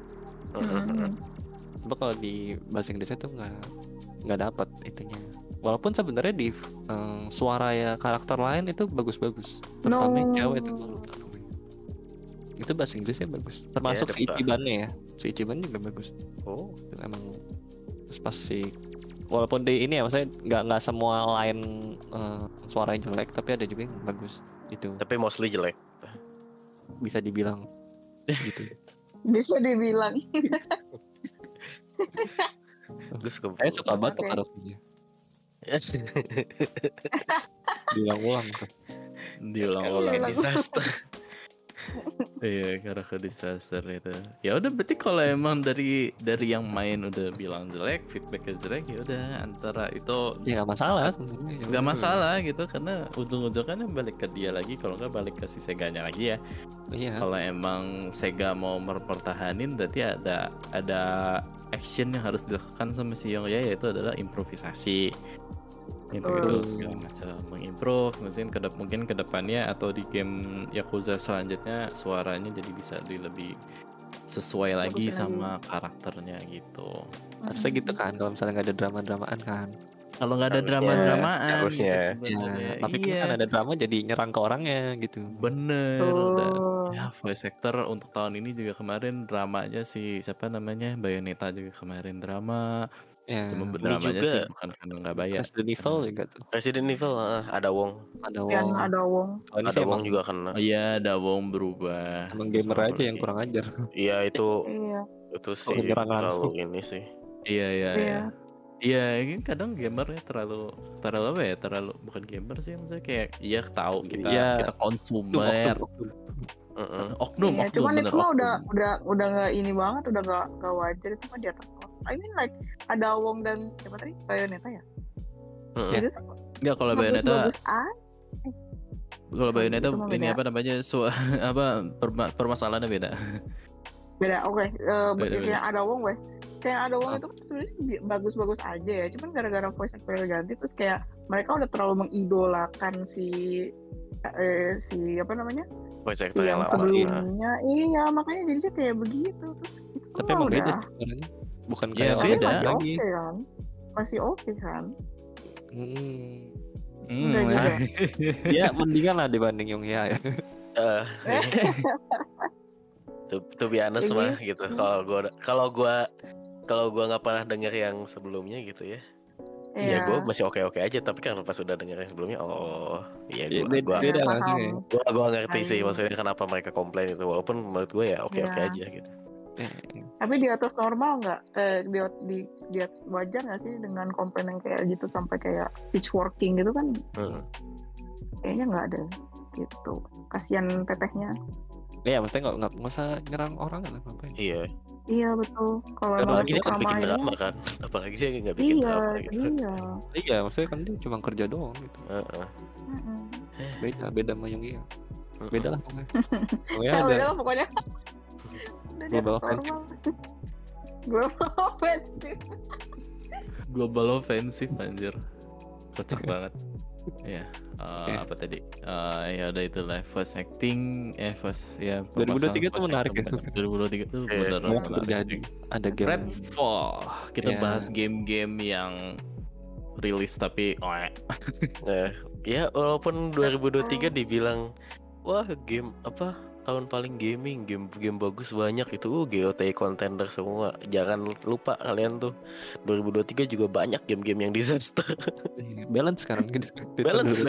Coba kalau di bahasa Inggrisnya tuh nggak dapat itunya. Walaupun sebenarnya di suara ya karakter lain itu bagus-bagus. Terutama yang cewek itu gue lupa namanya. Itu bahasa Inggrisnya bagus. Termasuk si Ichibannya ya. Si Ichiban juga bagus. Oh, emang. Terus pas si walaupun di ini ya maksudnya nggak semua lain suaranya jelek, tapi ada juga yang bagus gitu. Tapi mostly jelek. Bisa dibilang gitu. Bisa dibilang. Gue suka banget karaoke-nya. Diulang-ulang. Disaster. Iya, karaoke disaster itu. Ya udah berarti kalau emang dari yang main udah bilang jelek, feedbacknya jelek, ya udah antara itu ya nggak masalah sebenarnya. Nggak masalah gitu, karena ujung-ujungnya balik ke dia lagi, kalau nggak balik ke si Seganya lagi ya. Iya. Kalau emang Sega mau mempertahanin, berarti ada action yang harus dilakukan sama si Yongya, yaitu adalah improvisasi. Gitu segala macam, mengimprove mungkin kedepannya atau di game Yakuza selanjutnya suaranya jadi bisa lebih sesuai lagi sama karakternya gitu. Harusnya gitu kan kalau misalnya nggak ada drama-dramaan kan. Kalau nggak ada drama-dramaan harusnya gitu tapi kan ada drama jadi nyerang ke orangnya gitu. Bener. Ya, voice actor untuk tahun ini juga kemarin dramanya si siapa namanya Bayonetta juga kemarin drama. Ya, Cuma Ini dramanya sih juga bukan karena nggak bayar. Resident Evil juga tuh. Resident Evil ada Wong. Ada Yang Wong. ada Wong. Oh, ini Ada sih Wong emang, juga kena. Oh iya, ada Wong berubah. emang Terus gamer apa aja yang lagi? kurang ajar. Iya itu Iya. sih nyerang terlalu langsung. ini sih. Iya iya Iya. iya. Iya, ini kadang gamernya terlalu apa ya? Terlalu bukan gamer sih, maksudnya kayak iya tahu kita Iya. konsumer. Oknum, Iya, cuman bener itu mah oknum. udah nggak ini banget, udah nggak wajar, itu mah di atas orang. I mean like ada Wong dan siapa tadi Bayonetta ya? Itu tuh Enggak, kalau Bayonetta bagus-bagus kalau Bayonetta itu mah ini beda. apa namanya? Permasalahannya beda. Beda, oke. Beda. Yang ada Wong weh. Kayak ada Wong itu kan sebenarnya bagus-bagus aja ya. Cuman gara-gara voice actor ganti terus kayak mereka udah terlalu mengidolakan si apa namanya? Voice Si actor yang yang lama. sebelumnya. Iya, makanya jadinya kayak begitu terus itu Tapi mah emang udah. beda sih suaranya. Bukan Iya, kayak Tapi beda. masih lagi. oke kan? Masih oke kan? Ya. Enggak juga. Ya mendingan lah dibanding Yung Hya ya. To be honest Ini- mah gitu. Kalau gua nggak pernah denger yang sebelumnya gitu ya. Ya gue masih oke aja, tapi kan pas udah denger yang sebelumnya, iya Beda gue langsung ya. gua ngerti sih Ayo. maksudnya kenapa mereka komplain itu, walaupun menurut gue ya oke Iya. aja gitu. Tapi di atas normal nggak? Di wajar nggak sih dengan komplain yang kayak gitu sampai kayak pitchworking gitu kan? Kayaknya nggak ada gitu. Kasian tetehnya. Ya maksudnya nggak usah nyerang orang lah ngapain. Iya. Iya betul. Kalau Karena emang Apalagi dia suka nggak bikin main, drama kan, apalagi dia nggak bikin iya, drama gitu. iya. Iya maksudnya kan dia cuma kerja doang gitu. Mm-mm. Beda sama Yung Hya. Beda lah pokoknya. Pokoknya Ya ada udah lah pokoknya. Udah di global atas normal. Global offensive. Global offensive anjir. Kocak banget. Ya, apa tadi? Ya udah itu lah voice acting, ya 2023 tuh voice menarik ya. acting, 2023 tuh bener banyak menarik terjadi. sih. Ada game. Redfall. Kita Ya. bahas game-game yang rilis tapi Ya walaupun 2023 dibilang wah game apa tahun paling gaming, game bagus banyak itu GOTY contender semua. Jangan lupa kalian tuh 2023 juga banyak game-game yang disaster. Balance sekarang gitu. Balance.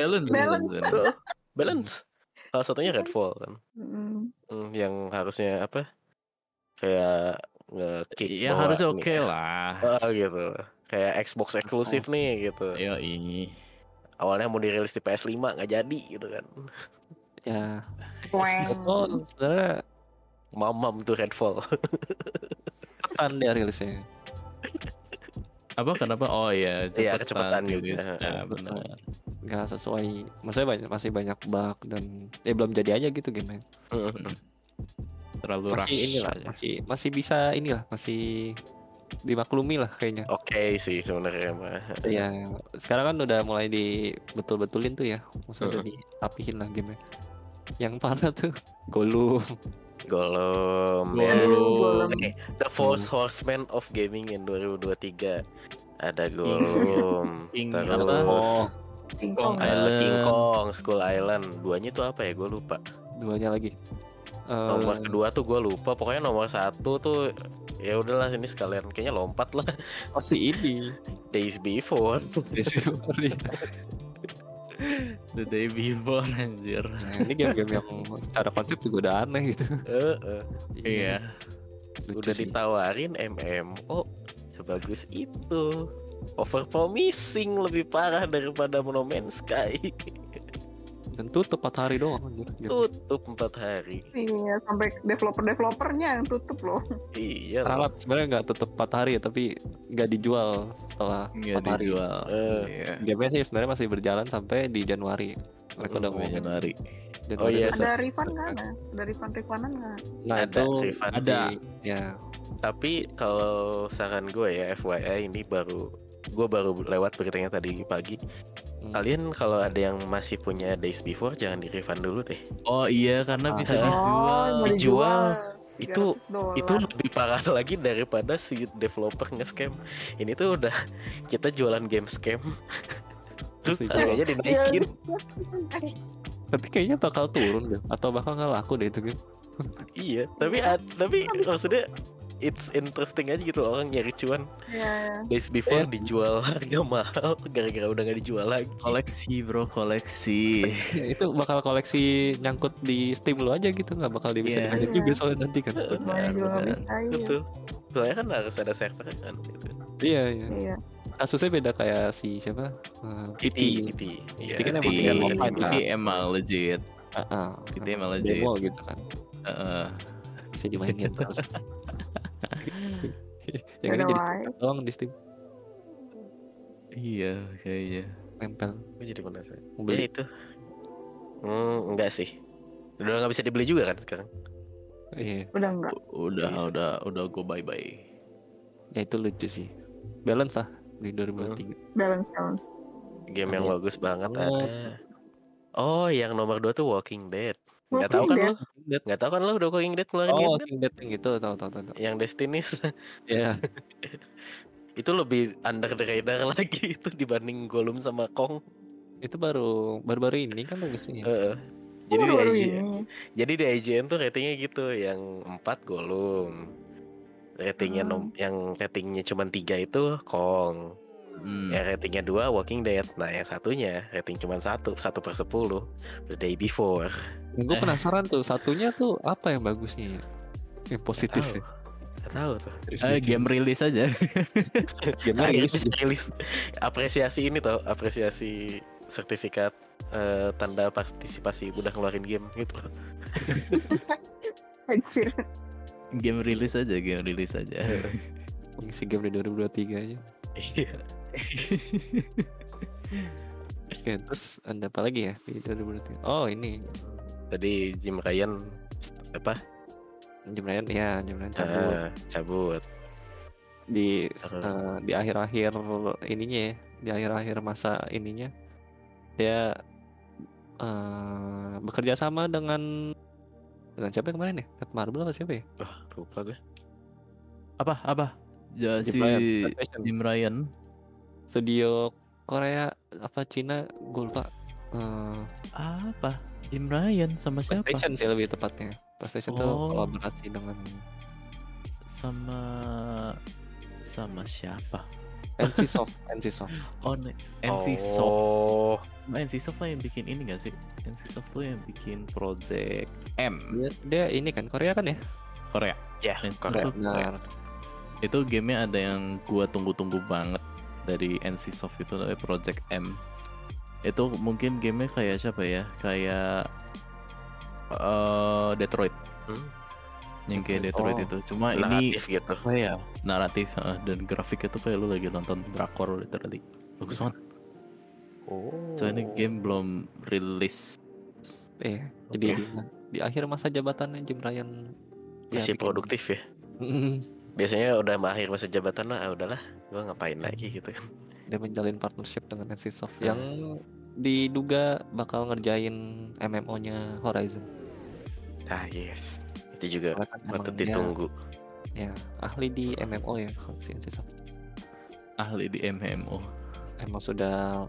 Balance. Salah satunya Redfall kan. Yang harusnya apa? Kayak nge-kick Ya bahwa harusnya ini- oke lah. gitu. Kayak Xbox eksklusif nih gitu. Yo ini. Awalnya mau dirilis di PS5 nggak jadi gitu kan. Ya. Weng. Oh sebenarnya Mamam tuh Redfall. kapan dia rilisnya? Apa kenapa? Oh iya, Iya, kecepatan rilis. juga. Ya, benar. Nggak sesuai. Maksudnya masih banyak bug dan belum jadi aja gitu game. Terlalu Masih rush inilah, aja. masih bisa inilah, masih dimaklumi lah kayaknya. Oke sih sebenarnya mah. Iya, sekarang kan udah mulai betul-betulin tuh ya. Maksudnya udah dirapihin lah game-nya. Yang parah tuh Golum. Golem. Golem. Nih, The Fourth Horseman of Gaming in 2023. Ada Golem. King Terus apa? King Kong Kong. Island. King Kong, Skull Island. Duanya tuh apa ya? Gue lupa. Duanya lagi. Nomor kedua tuh gue lupa. Pokoknya nomor satu tuh ya udahlah ini sekalian kayaknya lompat lah. Oh si ini. Days Before. The Day Before anjir. Nah, ini game-game yang secara konsep juga udah aneh gitu. Iya. Lucu Udah sih. ditawarin MMO sebagus itu. Overpromising lebih parah daripada No Man's Sky. Dan tutup 4 hari doang anjir. Tutup 4 hari. Iya, sampai developernya yang tutup loh. Iya. Ralat sebenarnya nggak tutup 4 hari ya, tapi nggak dijual setelah Nggak 4 hari. dijual. Iya. Game-nya sih sebenarnya masih berjalan sampai di Januari. Mereka udah mau Januari. Oh iya, Ada refund nggak? Ada refund-refundan nggak? Nah Ada itu refund. Ada. ya Tapi kalau saran gue ya FYI ini gue baru lewat beritanya tadi pagi. Kalian kalau ada yang masih punya Days Before jangan di refund dulu deh. Oh iya, karena bisa Oh, dijual. mau Dijual. Itu $300. lebih parah lagi daripada si developer nge-scam. Ini tuh udah kita jualan game scam. Terus Terus harganya dinaikin. Tapi kayaknya bakal turun deh, atau bakal nggak laku deh itu game. Iya, tapi maksudnya it's interesting aja gitu loh, orang nyari cuan. Iya. Days before dijual harga mahal gara-gara udah gak dijual lagi. Koleksi bro, koleksi. Ya, itu bakal koleksi nyangkut di Steam lo aja gitu, nggak bakal bisa Iya. dimainin juga soalnya nanti kan. Main juga nggak bisa. Iya. Betul. Soalnya kan harus ada server kan gitu. Iya. Iya. Kasusnya beda kayak si siapa? PT. Iya. PT kan emang PT, tinggal offline kan. PT emang legit. PT emang legit. Demo gitu kan. Bisa dimainin terus. Yang ini Beda jadi wae. doang di Steam Iya, kayaknya. nempel. Gue jadi penasaran. Mau beli? Ya itu. Enggak sih. Udah nggak bisa dibeli juga kan sekarang. Iya. Udah enggak. Udah go bye. Ya itu lucu sih. Balance lah di 2023. Balance. Game yang Ada. bagus banget Oh. ada. Oh, yang nomor 2 tuh Walking Dead. Nggak Walking tahu kan Dead. lo? Nggak tahu kan lo udah Walking Dead ngeluarin Oh, game kan? King Dead yang gitu, tahu. Yang Destinies. Ya, Itu lebih under the radar lagi itu dibanding Gollum sama Kong. itu baru ini kan bagusnya. Heeh. Jadi di Baru IGN. ini. Jadi di IGN tuh ratingnya gitu, yang 4 Gollum. Ratingnya yang ratingnya cuma 3 itu Kong. Yang ratingnya 2 Walking Dead. Nah, yang satunya rating cuma 1/10 The Day Before. Gue penasaran tuh, satunya tuh apa yang bagusnya ya? Yang positif ya? Nggak tahu tuh. Game rilis aja. Game rilis. Apresiasi ini tau, apresiasi sertifikat tanda partisipasi udah ngeluarin game gitu loh. Anjir. Game rilis aja. Mengisi game di 2023 aja. Iya. Oke, terus ada apa lagi ya di 2023? Oh ini, Tadi Jim Ryan apa? Jim Ryan Cabut. Di akhir-akhir ininya ya, di akhir-akhir masa ininya dia bekerja sama dengan siapa yang kemarin ya? Red Marble apa siapa ya? Wah, lupa gue. Apa? Ya, Jim si Ryan, Jim Ryan. Studio Korea apa Cina gue lupa. Apa? Jim Ryan sama siapa? PlayStation sih lebih tepatnya. PlayStation tuh Oh. kolaborasi dengan sama siapa? NCSoft. Oh, NCSoft. Oh, NCSoft lah yang bikin ini gak sih? NCSoft tuh yang bikin Project M. Dia ini kan Korea kan ya? Korea. ya, NCSoft Korea. tuh Korea. Benar. Itu gamenya ada yang gua tunggu-tunggu banget dari NCSoft itu, namanya Project M. Itu mungkin gamenya kayak siapa ya? Kayak Detroit. Yang kayak Detroit itu. Cuma ini Naratif gitu. apa ya? Naratif dan grafiknya tuh kayak lu lagi nonton drakor literally. Bagus banget. Oh. Soalnya game belum rilis. Iya. Jadi di akhir masa jabatannya Jim Ryan Masih bikin- produktif ya. Biasanya udah akhir masa jabatan lah, udahlah, gua ngapain lagi gitu kan. Dia menjalin partnership dengan NCSoft yang diduga bakal ngerjain MMO-nya Horizon. Ah, yes. Itu juga Karena kan patut emang dia, ditunggu. ya, ahli di MMO ya si NCSoft. Ahli di MMO. Emang sudah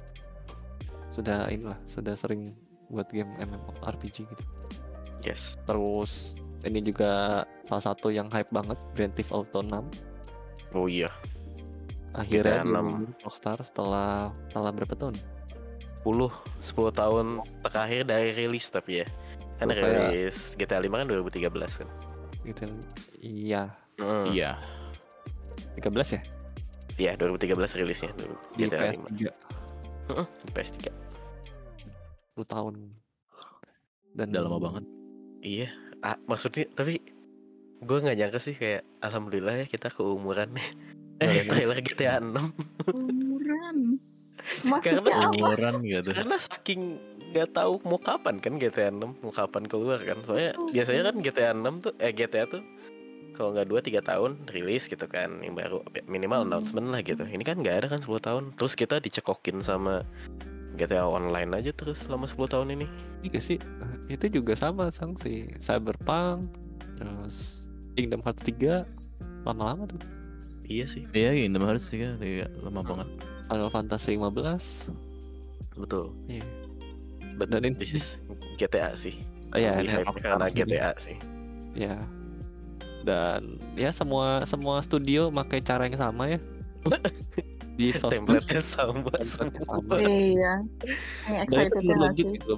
sering buat game MMO RPG gitu. Yes. Terus ini juga salah satu yang hype banget, Grand Theft Auto 6. Oh iya. Akhirnya GTA 6. di Rockstar setelah berapa tahun? 10 tahun terakhir dari rilis tapi ya. Kan Oh, kayak- rilis GTA 5 kan 2013 kan. Gitu. Iya, Iya. 13 ya? Iya, 2013 rilisnya dulu. Di GTA 5. PS3. Di PS3. 10 tahun. Dan Udah lama banget. Iya. Maksudnya tapi gue nggak nyangka sih, kayak alhamdulillah ya kita keumuran nih. Trailer GTA 6. Umuran. Karena Maksudnya apa? Umuran gitu. Karena saking nggak tahu mau kapan kan GTA 6, mau kapan keluar kan. Soalnya biasanya kan GTA 6 tuh GTA tuh kalau nggak 2-3 tahun rilis gitu kan, yang baru minimal announcement lah gitu. Ini kan nggak ada kan 10 tahun. Terus kita dicekokin sama GTA Online aja terus selama 10 tahun ini. Iya sih, itu juga sama sang si Cyberpunk, terus Kingdom Hearts 3 lama-lama tuh. Iya sih. Iya, Kingdom Hearts juga lama banget. Final Fantasy 15. Betul. Iya. But Dan ini this is GTA sih. ya Lebih hype karena GTA sih. ya. Dan ya semua studio pakai cara yang sama ya. Di sosmed Template-nya sama. template-nya sama. Iya. Yang Dan itu excited bener nggak legit sih? gitu,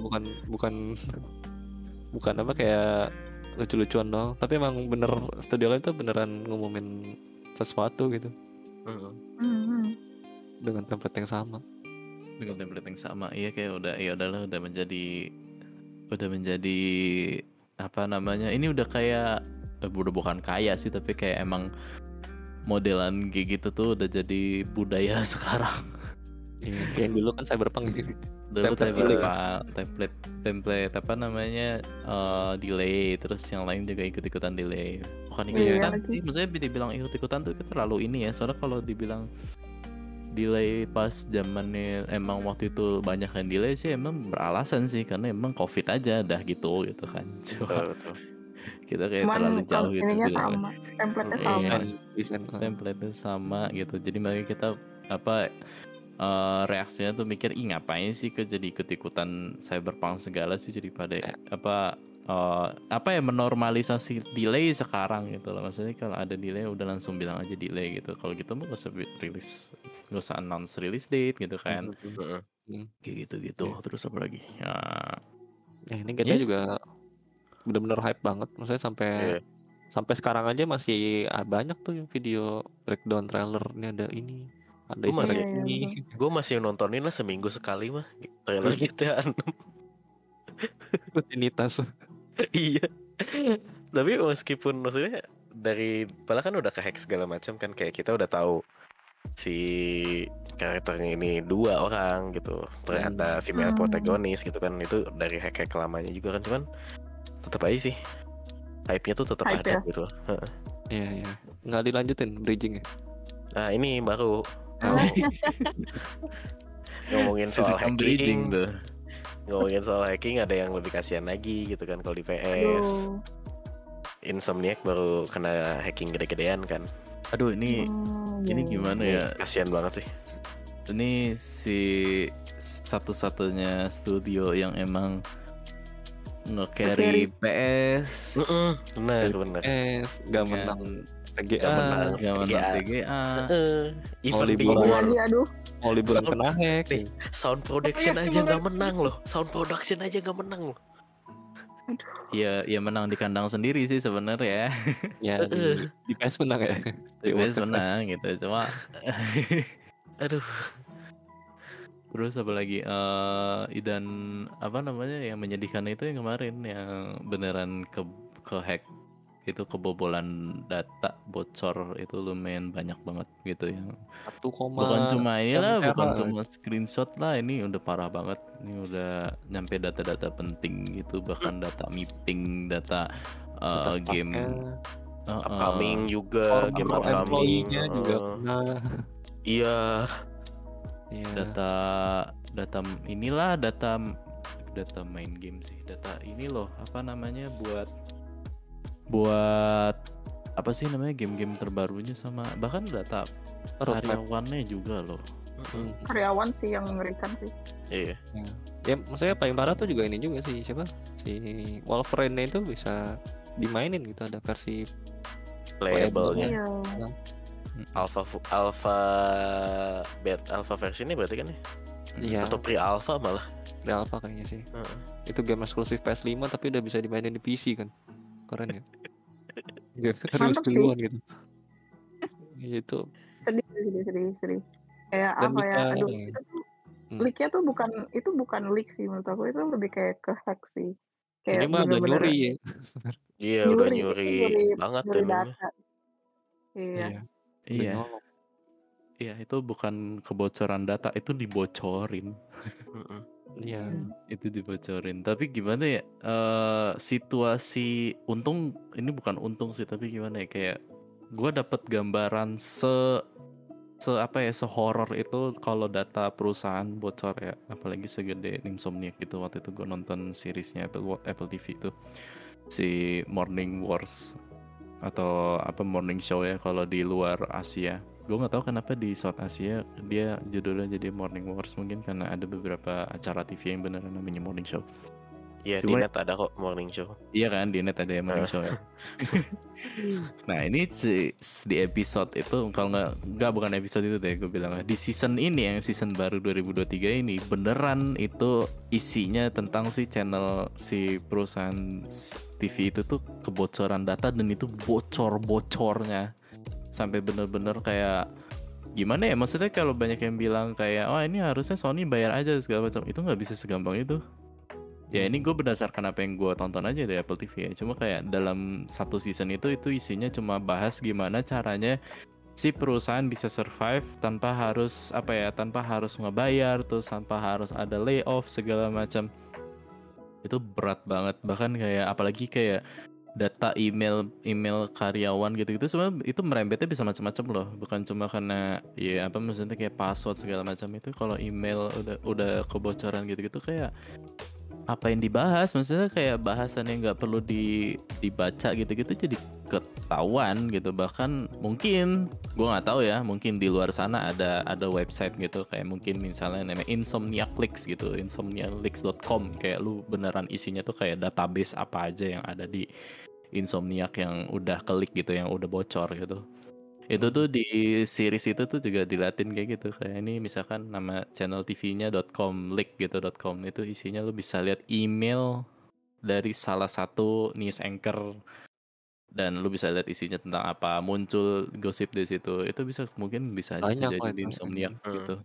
bukan apa kayak lucu-lucuan dong, tapi emang bener studio lain tuh beneran ngumumin sesuatu gitu Mhm. dengan template yang sama. Dengan template yang sama. Iya kayak udah menjadi apa namanya? Ini udah kayak udah bukan kaya sih, tapi kayak emang modelan kayak gitu tuh udah jadi budaya sekarang. Yang dulu kan Cyberpunk gitu. Dulu Template template apa namanya delay, terus yang lain juga ikut-ikutan delay. Bukan Iya ikut-ikutan lagi. sih, maksudnya dibilang ikut-ikutan tuh terlalu ini ya. Soalnya kalau dibilang delay pas zamannya emang waktu itu banyak yang delay sih emang beralasan sih, karena emang COVID aja dah gitu kan. Cuma Betul. kita kayak Cuman terlalu jauh gitu ininya bilangnya. sama, template-nya Iya. sama. desain Template sama gitu, jadi makanya kita apa reaksinya tuh mikir ngapain sih jadi ikut-ikutan Cyberpunk segala sih, jadi pada apa ya menormalisasi delay sekarang gitu loh. Maksudnya kalau ada delay udah langsung bilang aja delay gitu, kalau gitu mah gak usah rilis, gak usah announce release date gitu kan, kayak gitu. Terus apa lagi ya ini kita juga bener-bener hype banget, maksudnya sampai sekarang aja masih banyak tuh yang video breakdown trailer, ini ada Gue Easter masih, egg ini. gue masih nontonin lah seminggu sekali mah trailer GTA 6. Rutinitas. Iya. Tapi meskipun maksudnya padahal kan udah ke-hack segala macam kan, kayak kita udah tahu si karakternya ini 2 orang gitu, ternyata female protagonis gitu kan, itu dari hack lamanya juga kan, cuman tetap aja sih hype-nya tuh tetap ada gitu. Iya. Nggak dilanjutin bridging-nya. Nah ini baru ngomongin soal hacking tuh. Ngomongin soal hacking, ada yang lebih kasihan lagi gitu kan kalau di PS. Insomniac baru kena hacking gede-gedean kan. Aduh ini gimana ya? Kasihan banget sih. Ini si satu-satunya studio yang emang nge-carry PS. Benar. PS nggak menang TGA, Gak menang TGA. Even di mau liburan kena hack. Sound production aja nggak menang loh. Iya menang di kandang sendiri sih sebenarnya. Ya di PS menang ya. Di PS menang gitu, cuma aduh. Terus apa lagi dan apa namanya yang menyedihkan itu yang kemarin yang beneran ke hack itu, kebobolan data bocor itu lumayan banyak banget gitu yang 1, bukan cuma screenshot lah, ini udah parah banget, ini udah nyampe data-data penting gitu, bahkan data meeting, data game upcoming juga, game upcoming juga kena. Iya. Data inilah data main game sih, data ini loh apa namanya buat apa sih namanya game-game terbarunya, sama bahkan data karyawannya juga loh. Karyawan sih yang mengerikan sih. Iya. Ya maksudnya paling parah tuh juga ini juga sih, siapa si Wolverine itu bisa dimainin gitu, ada versi playable-nya. Iya. Alpha versi ini berarti kan ya? Iya. Atau pre-alpha malah. Pre-alpha kayaknya sih. Itu game eksklusif PS5 tapi udah bisa dimainin di PC kan. Keren ya. Harus duluan gitu. Itu Sedih. Kayak dan apa bisa, ya? Aduh, itu tuh leak-nya tuh bukan leak sih menurut aku, itu lebih kayak ke hack sih. Ini Kayak mah udah nyuri ya. Iya, udah nyuri banget tuh data. Iya. Iya, itu bukan kebocoran data, itu dibocorin. Iya. Itu dibocorin. Tapi gimana ya? Situasi ini bukan untung sih, tapi gimana ya? Kayak gue dapet gambaran sehoror itu kalau data perusahaan bocor ya, apalagi segede Insomniac gitu. Waktu itu gue nonton seriesnya Apple TV itu, si Morning Wars atau Morning Show ya kalau di luar Asia. gue nggak tahu kenapa di South Asia dia judulnya jadi Morning Wars, mungkin karena ada beberapa acara TV yang beneran namanya morning show. Iya, di net ada kok morning show. Iya kan, di net ada yang morning show ya. Nah ini di episode itu, kalau nggak bukan episode itu deh, gue bilang di season ini, yang season baru 2023 ini, beneran itu isinya tentang si channel, si perusahaan TV itu tuh kebocoran data, dan itu bocor-bocornya sampai bener-bener kayak gimana ya, maksudnya kalau banyak yang bilang kayak oh ini harusnya Sony bayar aja segala macam, itu nggak bisa segampang itu. Ya ini gue berdasarkan apa yang gue tonton aja dari Apple TV ya. Cuma kayak dalam satu season itu isinya cuma bahas gimana caranya si perusahaan bisa survive tanpa harus tanpa harus ngebayar, terus tanpa harus ada layoff segala macam. Itu berat banget, bahkan kayak apalagi kayak data email karyawan gitu-gitu, semua itu merembetnya bisa macam-macam loh, bukan cuma karena ya maksudnya kayak password segala macam. Itu kalau email udah kebocoran gitu-gitu, kayak apa yang dibahas, maksudnya kayak bahasan yang nggak perlu dibaca gitu-gitu jadi ketahuan gitu. Bahkan mungkin gue nggak tahu ya, mungkin di luar sana ada website gitu kayak mungkin misalnya namanya Insomniac gitu, insomnialeaks.com, kayak lu beneran isinya tuh kayak database apa aja yang ada di Insomniac yang udah klik gitu, yang udah bocor gitu. Itu tuh di series itu tuh juga dilatin kayak gitu, kayak ini misalkan nama channel TV-nya .com, leak.com, itu isinya lu bisa lihat email dari salah satu news anchor, dan lu bisa lihat isinya tentang apa, muncul gosip di situ. Itu mungkin bisa aja Banyak terjadi lah di itu. Insomniac gitu.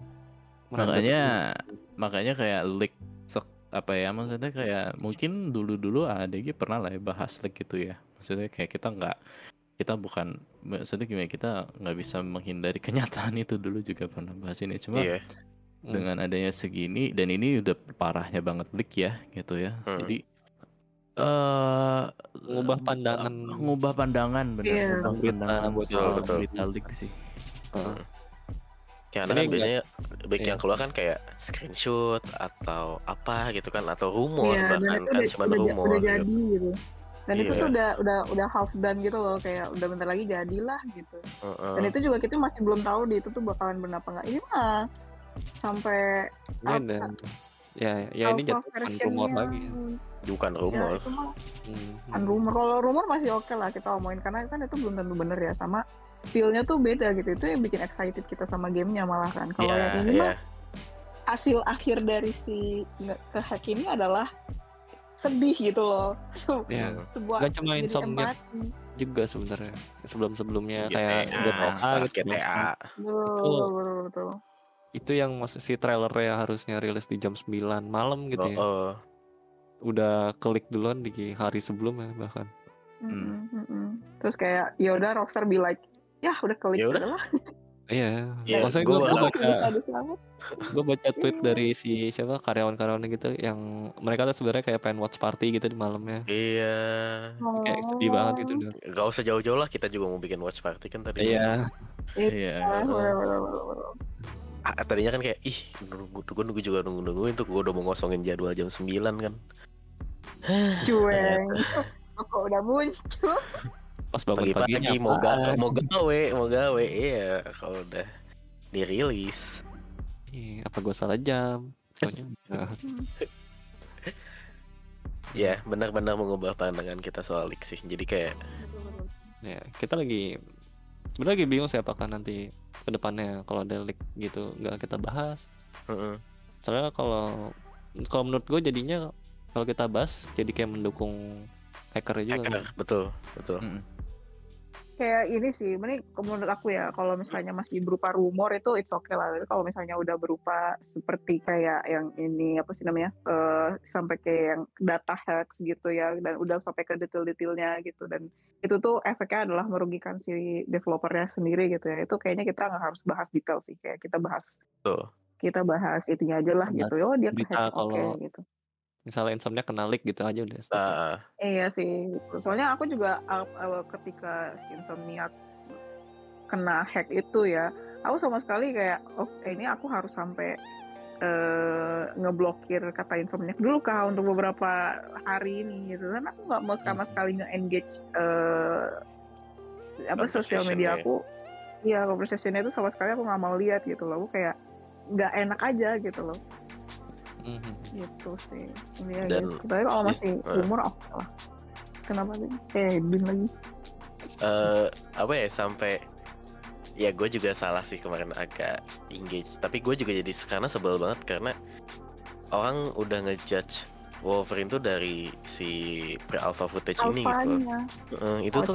Merembet Makanya kayak leak maksudnya kayak mungkin dulu ADG pernah lah ya bahas leak gitu ya. Maksudnya kayak kita bukan, maksudnya gimana, kita nggak bisa menghindari kenyataan itu. Dulu juga pernah bahas ini, cuma dengan adanya segini, dan ini udah parahnya banget leak ya gitu ya. Jadi ngubah pandangan bener, ngubah pandangan soal berita leak sih. Karena kan biasanya baik yang keluar kan kayak screenshot atau apa gitu kan, atau rumor, bahkan kan cuma rumor udah jadi gitu. Dan itu tuh udah half done gitu loh, kayak udah bentar lagi jadilah gitu. Dan itu juga kita masih belum tahu itu tuh bakalan benar apa enggak. Ini mah sampai ini jatuh bukan rumor lagi ya. Bukan rumor. Itu mah kan rumor. Kalau rumor masih oke lah kita omongin, karena kan itu belum tentu bener ya, sama feel-nya tuh beda gitu. Itu yang bikin excited kita sama gamenya malah kan. Kalau yang ini mah hasil akhir dari si nge-hack ini adalah sedih gitu loh. Sebuah gak cuma Insomniac juga sebenarnya, sebelumnya kayak GTA. Betul. Itu yang si trailernya harusnya rilis di jam 9 malam gitu ya. Udah klik duluan di hari sebelumnya bahkan. Terus kayak ya udah Rockstar be like, ya udah klik lah. Iya, maksudnya gue baca tweet dari si siapa karyawan-karyawannya gitu, yang mereka tuh sebenarnya kayak pengen watch party gitu di malamnya. Iya. Kayak sedih banget gitu. Gak usah jauh-jauh lah, kita juga mau bikin watch party kan tadi. Iya. Tadinya kan kayak gue juga nungguin tuh, gue udah mau ngosongin jadwal jam 9 kan. Cueng. Kok udah muncul. Pas bangun pagi mau gawe iya kalau udah dirilis. Apa gue salah jam? Soalnya ya benar-benar mengubah pandangan kita soal leak sih. Jadi kayak kita sebenarnya lagi bingung sih apakah nanti kedepannya kalau ada leak gitu nggak kita bahas. Soalnya kalau menurut gue jadinya kalau kita bahas jadi kayak mendukung hacker juga. Betul. Kayak ini sih, menurut aku ya, kalau misalnya masih berupa rumor itu it's okay lah. Kalau misalnya udah berupa seperti kayak yang ini apa sih namanya, sampai kayak yang data hacks gitu ya, dan udah sampai ke detail-detailnya gitu, dan itu tuh efeknya adalah merugikan si developernya sendiri gitu ya. Itu kayaknya kita nggak harus bahas detail sih, kayak kita bahas itunya aja lah gitu. Oh dia kehack oke gitu. Misalnya Insomniac kena leak gitu aja udah stop. Iya sih, soalnya aku juga ketika Insomniac kena hack itu ya, aku sama sekali kayak ini aku harus sampai ngeblokir kata Insomniac dulu kah untuk beberapa hari ini gitu, kan aku nggak mau sama sekali nge-engage sosial media aku Iya, conversation-nya itu sama sekali aku nggak mau lihat gitu loh. Aku kayak nggak enak aja gitu loh. Gitu sih. Iya, Dan gitu. Tapi kalau masih umur apa lah. Kenapa sih? Bin lagi. Apa ya, sampai ya gue juga salah sih kemarin agak engage. Tapi gue juga jadi karena sebel banget karena orang udah ngejudge Wolverine tuh dari si pre-alpha footage ini gitu. Itu tuh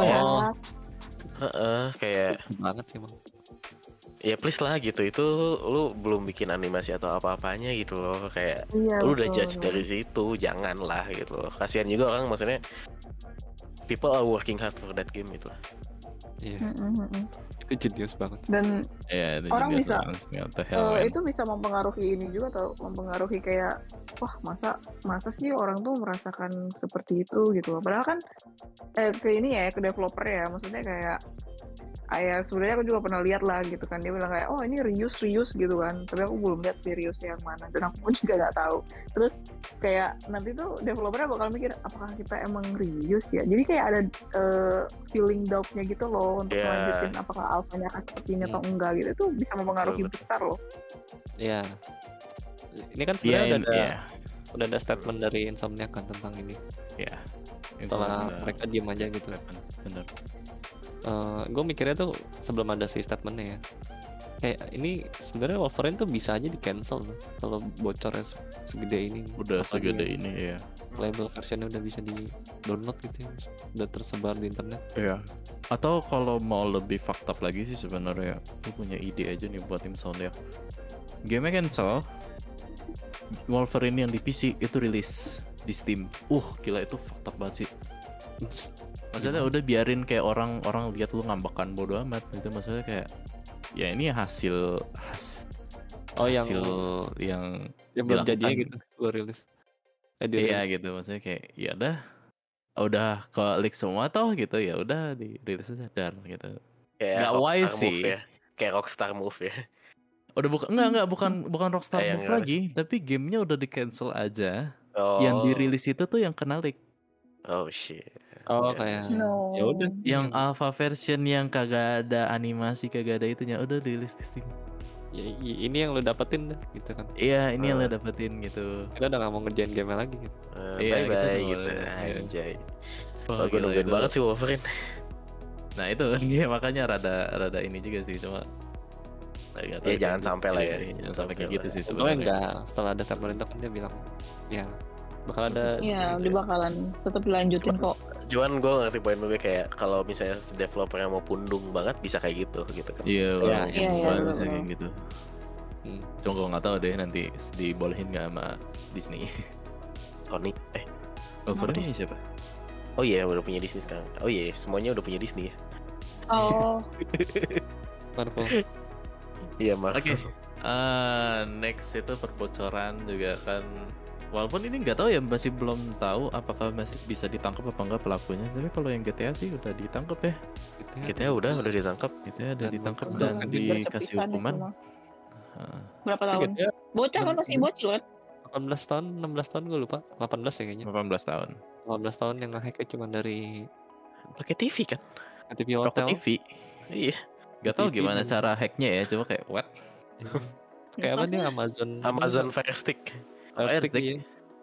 kayak banget sih emang. Ya please lah gitu, itu lu belum bikin animasi atau apa-apanya gitu loh, kayak Iya, lu udah betul, judge dari situ, janganlah gitu loh. Kasihan juga orang, maksudnya people are working hard for that game gitu. Iya. Itu jenius banget. Dan orang bisa itu bisa mempengaruhi ini juga, atau mempengaruhi kayak masa sih orang tuh merasakan seperti itu gitu loh. Padahal kan ke ini ya, ke developer ya, maksudnya kayak sebenarnya aku juga pernah lihat lah gitu kan, dia bilang kayak ini reuse gitu kan, tapi aku belum lihat serius yang mana dan aku pun juga nggak tahu. Terus kayak nanti tuh developernya bakal mikir apakah kita emang reuse ya, jadi kayak ada feeling doubt-nya gitu loh untuk melanjutin apakah alpha-nya akan seperti ini atau enggak gitu. Itu bisa mempengaruhi besar loh. Iya, ini kan sebenarnya udah ada statement dari Insomniac kan tentang ini ya, setelah mereka diem aja gitu. Bener. Gue mikirnya tuh sebelum ada si statementnya ya, kayak ini sebenarnya Wolverine tuh bisa aja di cancel kalau bocornya segede ini. Udah segede ini ya. Label versionnya udah bisa di download gitu ya, udah tersebar di internet. Iya. Atau kalau mau lebih fucked up lagi sih sebenarnya, gue punya ide aja nih buat Insomniac. Game cancel, Wolverine yang di PC itu rilis di Steam. Gila itu fucked up banget sih. Maksudnya udah biarin kayak orang lihat lu ngambekan bodo amat gitu, maksudnya kayak ya ini hasil yang belum jadinya gitu lu rilis. Iya gitu, maksudnya kayak ya udah ke leak semua toh gitu, ya udah dirilis aja dar gitu. Kayak wise sih. Ya. Kayak Rockstar move ya. Udah bukan Rockstar move lagi, tapi gamenya udah di cancel aja. Yang dirilis itu tuh yang kena leak. Oh shit. Kayak ya udah yang alpha version yang kagak ada animasi, kagak ada itunya, udah rilis di Steam. Ya, ini yang lo dapetin dah gitu kan. Iya, ini yang lo dapetin gitu. Kita udah gak mau ngerjain game lagi gitu. Bye gitu. Anjay. Gue nungguin banget sih Wolverine. Nah itu ya, makanya rada ini juga sih, cuma ya jangan sampai lah ya. Jangan sampai kayak gitu sih sebenarnya. Enggak, setelah ada statement itu kan dia bilang ya bakal ada. Iya, dia bakalan tetap dilanjutin kok. Cuman gue ngerti poin gue, kayak kalau misalnya developernya mau pundung banget bisa kayak gitu kan. Iya, bisa kayak gitu. Cuma gue nggak tahu deh nanti dibolehin nggak sama Disney. Sony Wolverine siapa? Oh iya, udah punya Disney sekarang. Oh iya, semuanya udah punya Disney ya. Marvel. Iya, Marvel. Oke. Next itu perbocoran juga kan. Walaupun ini nggak tahu ya, masih belum tahu apakah masih bisa ditangkap apa enggak pelakunya. Tapi kalau yang GTA sih udah ditangkap ya. GTA udah ditangkap. GTA udah ditangkap dan dikasih hukuman. Berapa tahun? Bocah kan, masih bocil kan? 16 tahun gue lupa. 18 ya kayaknya. 18 tahun. 18 tahun yang nge-hacknya cuma dari pakai TV kan? TV hotel. TV. Iya. Gak tahu gimana cara hacknya ya, cuma kayak what? Kayak apa nih Amazon Fire Stick. Ya.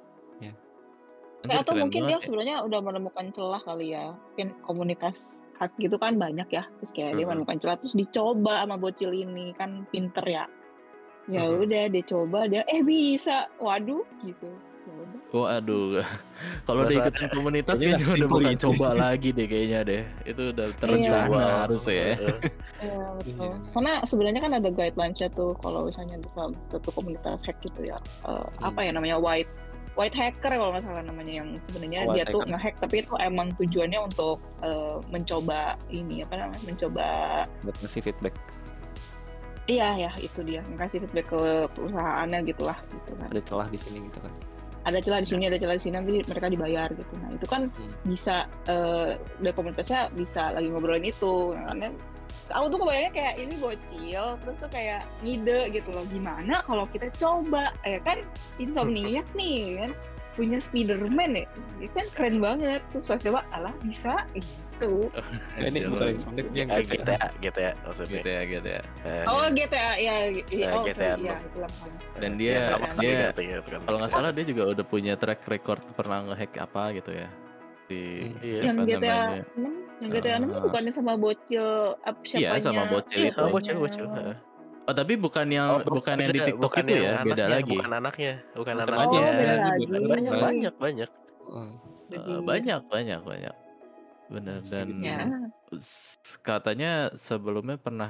Atau mungkin dia sebenarnya udah menemukan celah kali ya. Mungkin komunitas hack gitu kan banyak ya. Terus kayak dia menemukan celah, terus dicoba sama bocil ini, kan pinter ya. Ya udah dia coba, dia bisa. Waduh gitu. Waduh. Kalau udah ikutin komunitas kayaknya udah bukan coba lagi deh kayaknya deh. Itu udah terencana harus ya. Iya betul. Karena sebenarnya kan ada guidelines-nya tuh kalau misalnya di satu komunitas hack gitu ya. Apa ya namanya, white hacker kalau nggak salah namanya, yang sebenarnya dia tuh nge-hack tapi itu emang tujuannya untuk mencoba ini apa namanya, mencoba ngasih feedback. Iya ya, itu dia, ngasih feedback ke perusahaannya gitulah gitu kan. Ada celah di sini gitu kan. Ada celah di sini, nanti mereka dibayar gitu. Nah itu kan bisa dari komunitasnya bisa lagi ngobrolin itu. Karena aku tuh kebayangnya kayak ini bocil, terus tuh kayak ngide gitu loh, gimana kalau kita coba, ya kan Insomniac nih kan, punya Spiderman ya? Itu kan keren banget. Terus pas coba, alah bisa gitu. Ini bukan Sonic yang GTA maksudnya. GTA. Oh GTA ya, GTA iya itu lah. Dan dia gitu kan. kalau nggak salah dia juga udah punya track record pernah ngehack apa gitu ya. Di Yang GTA 6, yang GTA 6 itu bukannya sama bocil siapanya? Iya, sama bocil itu. Bocil. Oh, tapi bukan yang di TikTok itu ya, beda lagi. Bukan anaknya. Beda lagi. Banyak. Banyak. Benar. Dan katanya sebelumnya pernah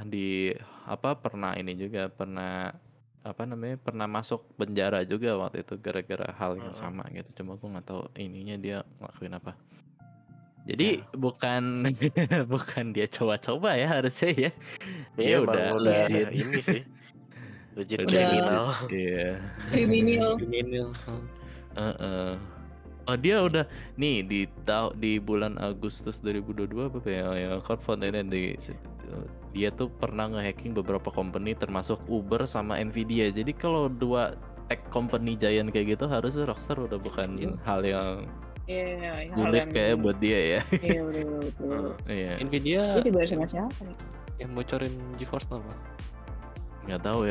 pernah masuk penjara juga waktu itu gara-gara hal yang sama gitu. Cuma gue nggak tahu ininya dia ngelakuin apa. Jadi bukan dia coba-coba ya harusnya ya. Dia udah legit ini sih. Legit kriminal. Iya. Kriminal. Oh, dia udah nih di bulan Agustus 2022 apa ya Crowdfunding dia tuh pernah nge-hacking beberapa company termasuk Uber sama Nvidia. Jadi kalau dua tech company giant kayak gitu harusnya Rockstar udah bukan hal yang sulit kayak buat dia ya. Iya betul. Iya. Nvidia. Dia dibayar sama siapa nih? Yang bocorin GeForce apa? Nggak tahu.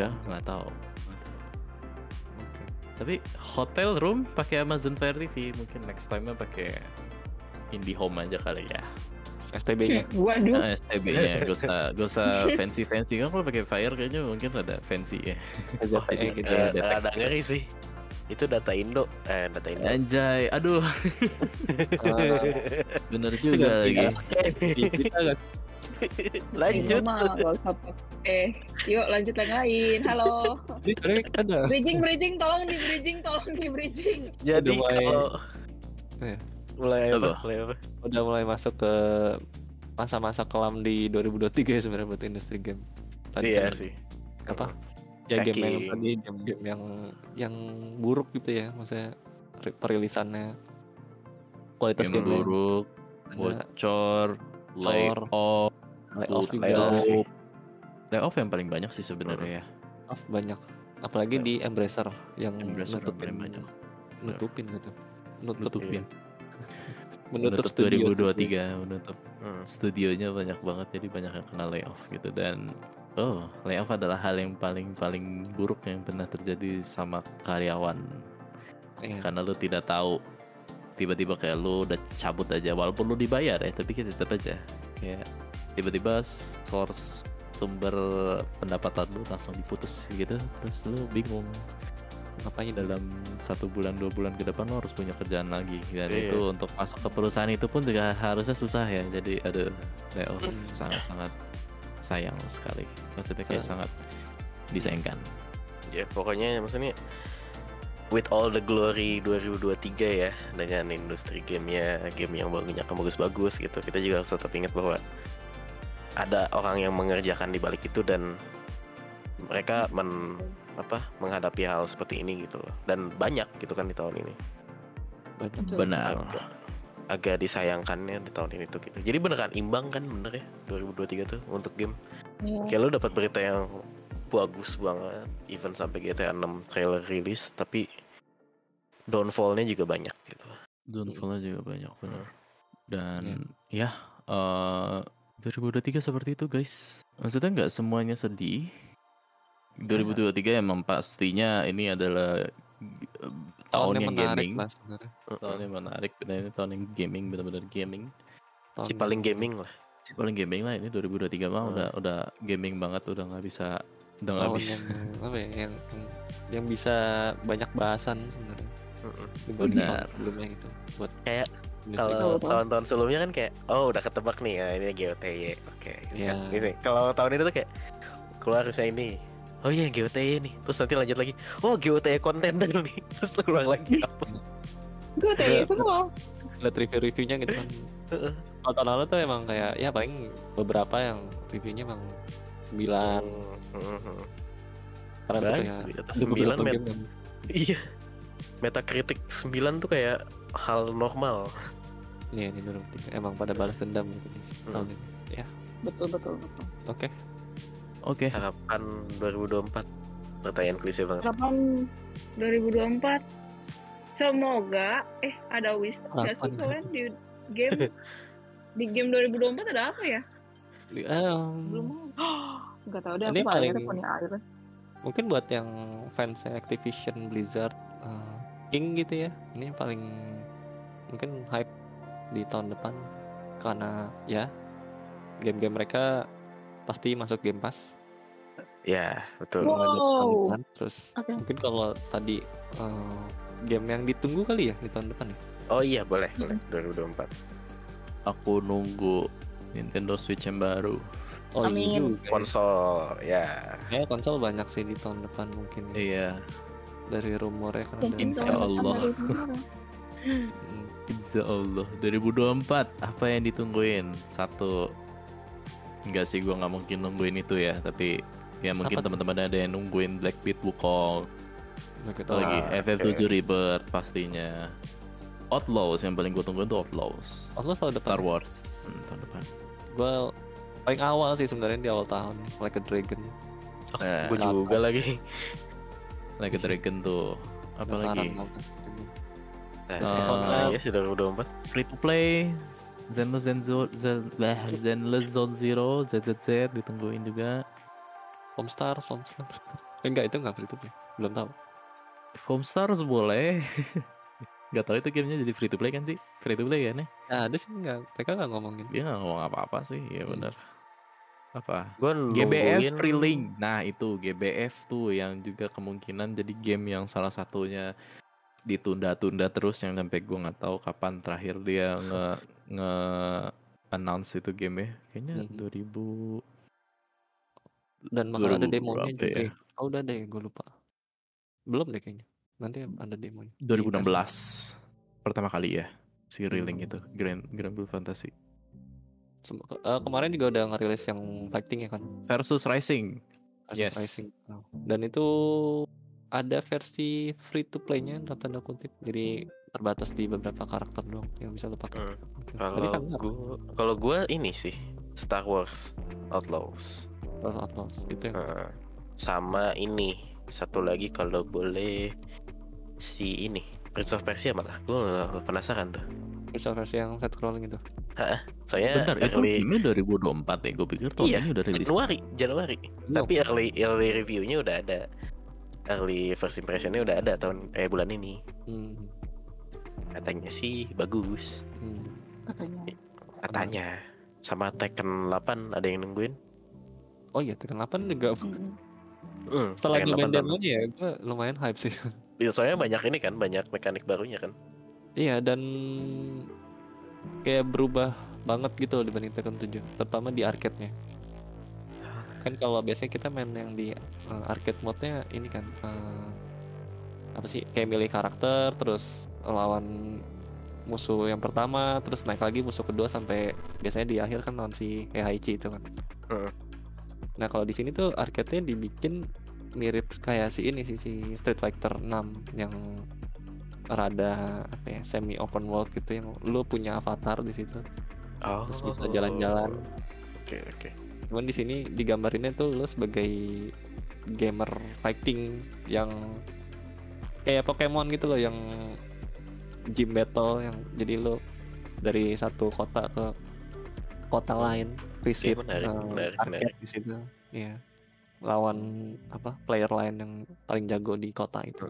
Tapi hotel room pakai Amazon Fire TV, mungkin next time-nya pakai IndiHome aja kali ya. STB-nya. Waduh. STB-nya gak usah fancy kan, kalau pakai Fire kayaknya mungkin ada fancy ya. Ada ngeri sih. Itu data Indo. Anjay, aduh. Bener juga lagi. Lanjut. Yuk lanjut yang lain. Halo. Ada. Bridging, tolong di bridging. Jadi kalau mulai apa? Udah mulai masuk ke masa-masa kelam di 2023 ya sebenarnya buat industri game. Tadi iya sih. Apa? Ya game yang buruk gitu ya, maksudnya perilisannya, kualitas game buruk, bocor, layoff yang paling banyak sih sebenarnya ya. Banyak, apalagi di Embracer yang nutupin menutup 2023 menutup studionya banyak banget, jadi banyak yang kena layoff gitu. Dan layoff adalah hal yang paling buruk yang pernah terjadi sama karyawan. Karena lu tidak tahu, tiba-tiba kayak lu udah cabut aja walaupun lu dibayar ya, tapi kita tetap aja kayak tiba-tiba source sumber pendapatan lu langsung diputus gitu, terus lu bingung ngapain dalam 1 bulan 2 bulan ke depan lo harus punya kerjaan lagi. Dan itu untuk masuk ke perusahaan itu pun juga harusnya susah ya. Jadi layoff sangat-sangat sayang sekali, maksudnya kayak sangat disayangkan ya. Pokoknya maksudnya with all the glory 2023 ya, dengan industri game yang bagus-bagus gitu, kita juga harus tetap ingat bahwa ada orang yang mengerjakan di balik itu, dan mereka menghadapi hal seperti ini gitu loh. Dan banyak gitu kan di tahun ini. Benar. Agak disayangkannya di tahun ini tuh gitu. Jadi beneran imbang kan bener ya 2023 tuh untuk game. Kayak lu dapat berita yang bagus banget, even sampai GTA 6 trailer rilis, tapi downfall-nya juga banyak gitu. Downfall-nya juga banyak, benar. Dan 2023 seperti itu guys. Maksudnya nggak semuanya sedih. 2023 emang pastinya ini adalah tahun yang gaming. Tahun yang menarik, dan ini tahun yang gaming, benar-benar gaming. Si paling gaming lah. Ini 2023 mah udah gaming banget, udah nggak bisa. Yang bisa banyak bahasan sebenarnya. Benar. Sebelumnya gitu. Buat kayak kalau tahun-tahun sebelumnya kan kayak udah ketebak nih ya, ini GOTY. Oke. Gitu. Kalau tahun ini tuh kayak keluar harusnya ini. Oh iya GOTY nih. Terus nanti lanjut lagi. Oh GOTY konten dulu nih. Terus ulang lagi apa? GOTY semua. Lihat review-reviewnya gitu kan. Tahun lalu tuh emang kayak ya paling beberapa yang reviewnya emang 9. Karena kayak 9 iya. Metacritic 9 tuh kayak hal normal. Iya, ini dulu. Emang pada balas dendam gitu tahun ini. Ya. Betul. Oke. Harapan 2024. Pertanyaan klise banget. Harapan 2024 Semoga ada wishlist nggak sih kalian di game 2024 ada apa ya? Belum. Nggak tahu deh, aku paling punya air. Mungkin buat yang fans Activision Blizzard King gitu ya, ini yang paling mungkin hype di tahun depan karena ya game-game mereka pasti masuk Game Pass. Ya betul. Wow. Terus mungkin kalau tadi game yang ditunggu kali ya di tahun depan ya. Oh iya boleh 2024. Aku nunggu Nintendo Switch yang baru. Oh Amin. Konsol ya. Kayak konsol banyak sih di tahun depan mungkin. Iya. Dari rumornya kan ada. Insya Allah. Insya Allah 2024 apa yang ditungguin? Satu, enggak sih, gue nggak mungkin nungguin itu ya, tapi ya mungkin teman-teman ada yang nungguin Black Beat Wukong lagi, FF7 Rebirth pastinya, Outlaws yang paling gue tungguin tuh Outlaws tahun depan. Star Wars tahun depan. Gue paling awal sih sebenarnya di awal tahun, Like a Dragon. Gue juga lagi. Like a Dragon tuh apa lagi? Ya sudah 2024. Free to play, Zenless Zone Zero, ZZZ ditungguin juga. Homestars. Enggak, itu enggak free to play. Belum tahu. Homestars boleh. Gak tahu itu gamenya jadi free to play kan sih? Free to play kan ya? Ya ada sih mereka nggak ngomongin. Dia nggak ngomong apa-apa sih, ya benar. Apa? Gua GBF Free Link. Nah itu GBF tuh yang juga kemungkinan jadi game yang salah satunya ditunda-tunda terus, yang sampai gue nggak tahu kapan terakhir dia nge-announce itu game ya. Kayaknya 2000. Dan bakal ada demonya juga. Ya? Oh udah deh, gue lupa. Belum deh kayaknya. Nanti ada demonya. 2016 pertama kali ya si Relink itu Grand Blue Fantasy. Kemarin juga udah ngerilis yang fighting ya kan. Versus Rising. Rising. Dan itu ada versi free to play-nya dalam tanda kutip. Jadi terbatas di beberapa karakter doang yang bisa lo pakai. Kalau gue ini sih Star Wars Outlaws. Itu yang sama ini satu lagi kalau boleh si ini Prince of Persia, malah gue penasaran tuh. Prince of Persia yang set scrolling itu. Saya bentar, itu ini 2024 ya, gue pikir tahun ini udah rilis. Januari. Tapi early review-nya udah ada. Early first impression-nya udah ada bulan ini. Katanya sih bagus. Katanya. Sama Tekken 8 ada yang nungguin. Oh iya, Tekken 8 juga. Setelah nyobain demonya ya, gue lumayan hype sih. Soalnya banyak mekanik barunya kan. Iya, dan kayak berubah banget gitu loh dibanding Tekken 7, terutama di arcade-nya. Kan kalau biasanya kita main yang di arcade mode-nya ini kan apa sih, kayak milih karakter terus lawan musuh yang pertama, terus naik lagi musuh kedua sampai biasanya di akhir kan lawan si Heihachi itu kan. Nah kalau di sini tuh arcade-nya dibikin mirip kayak si Street Fighter 6 yang rada semi open world gitu, yang lu punya avatar di situ. Terus bisa jalan-jalan. Oke. Cuman di sini digambarinnya tuh lu sebagai gamer fighting yang kayak Pokemon gitu loh, yang gym battle, yang jadi lu dari satu kota ke kota lain, visit arcade di situ. Iya. Lawan player lain yang paling jago di kota itu.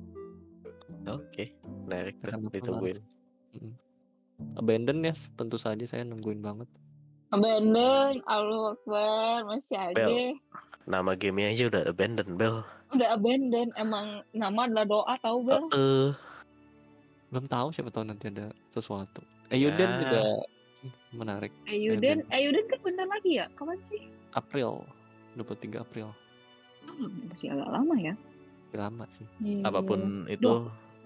Oke, menarik ditungguin. Abandon ya, tentu saja saya nungguin banget. Abandon, Allahu Akbar, masih aja. Bel, nama gamenya aja udah Abandon, Bel. Udah Abandon, emang nama adalah doa, tahu Bel? Belum tahu, siapa tahu nanti ada sesuatu. Ayuden juga menarik. Ayuden kan bentar lagi ya? Kapan sih? April, 23 April. Masih agak lama ya? Lama sih. Apapun itu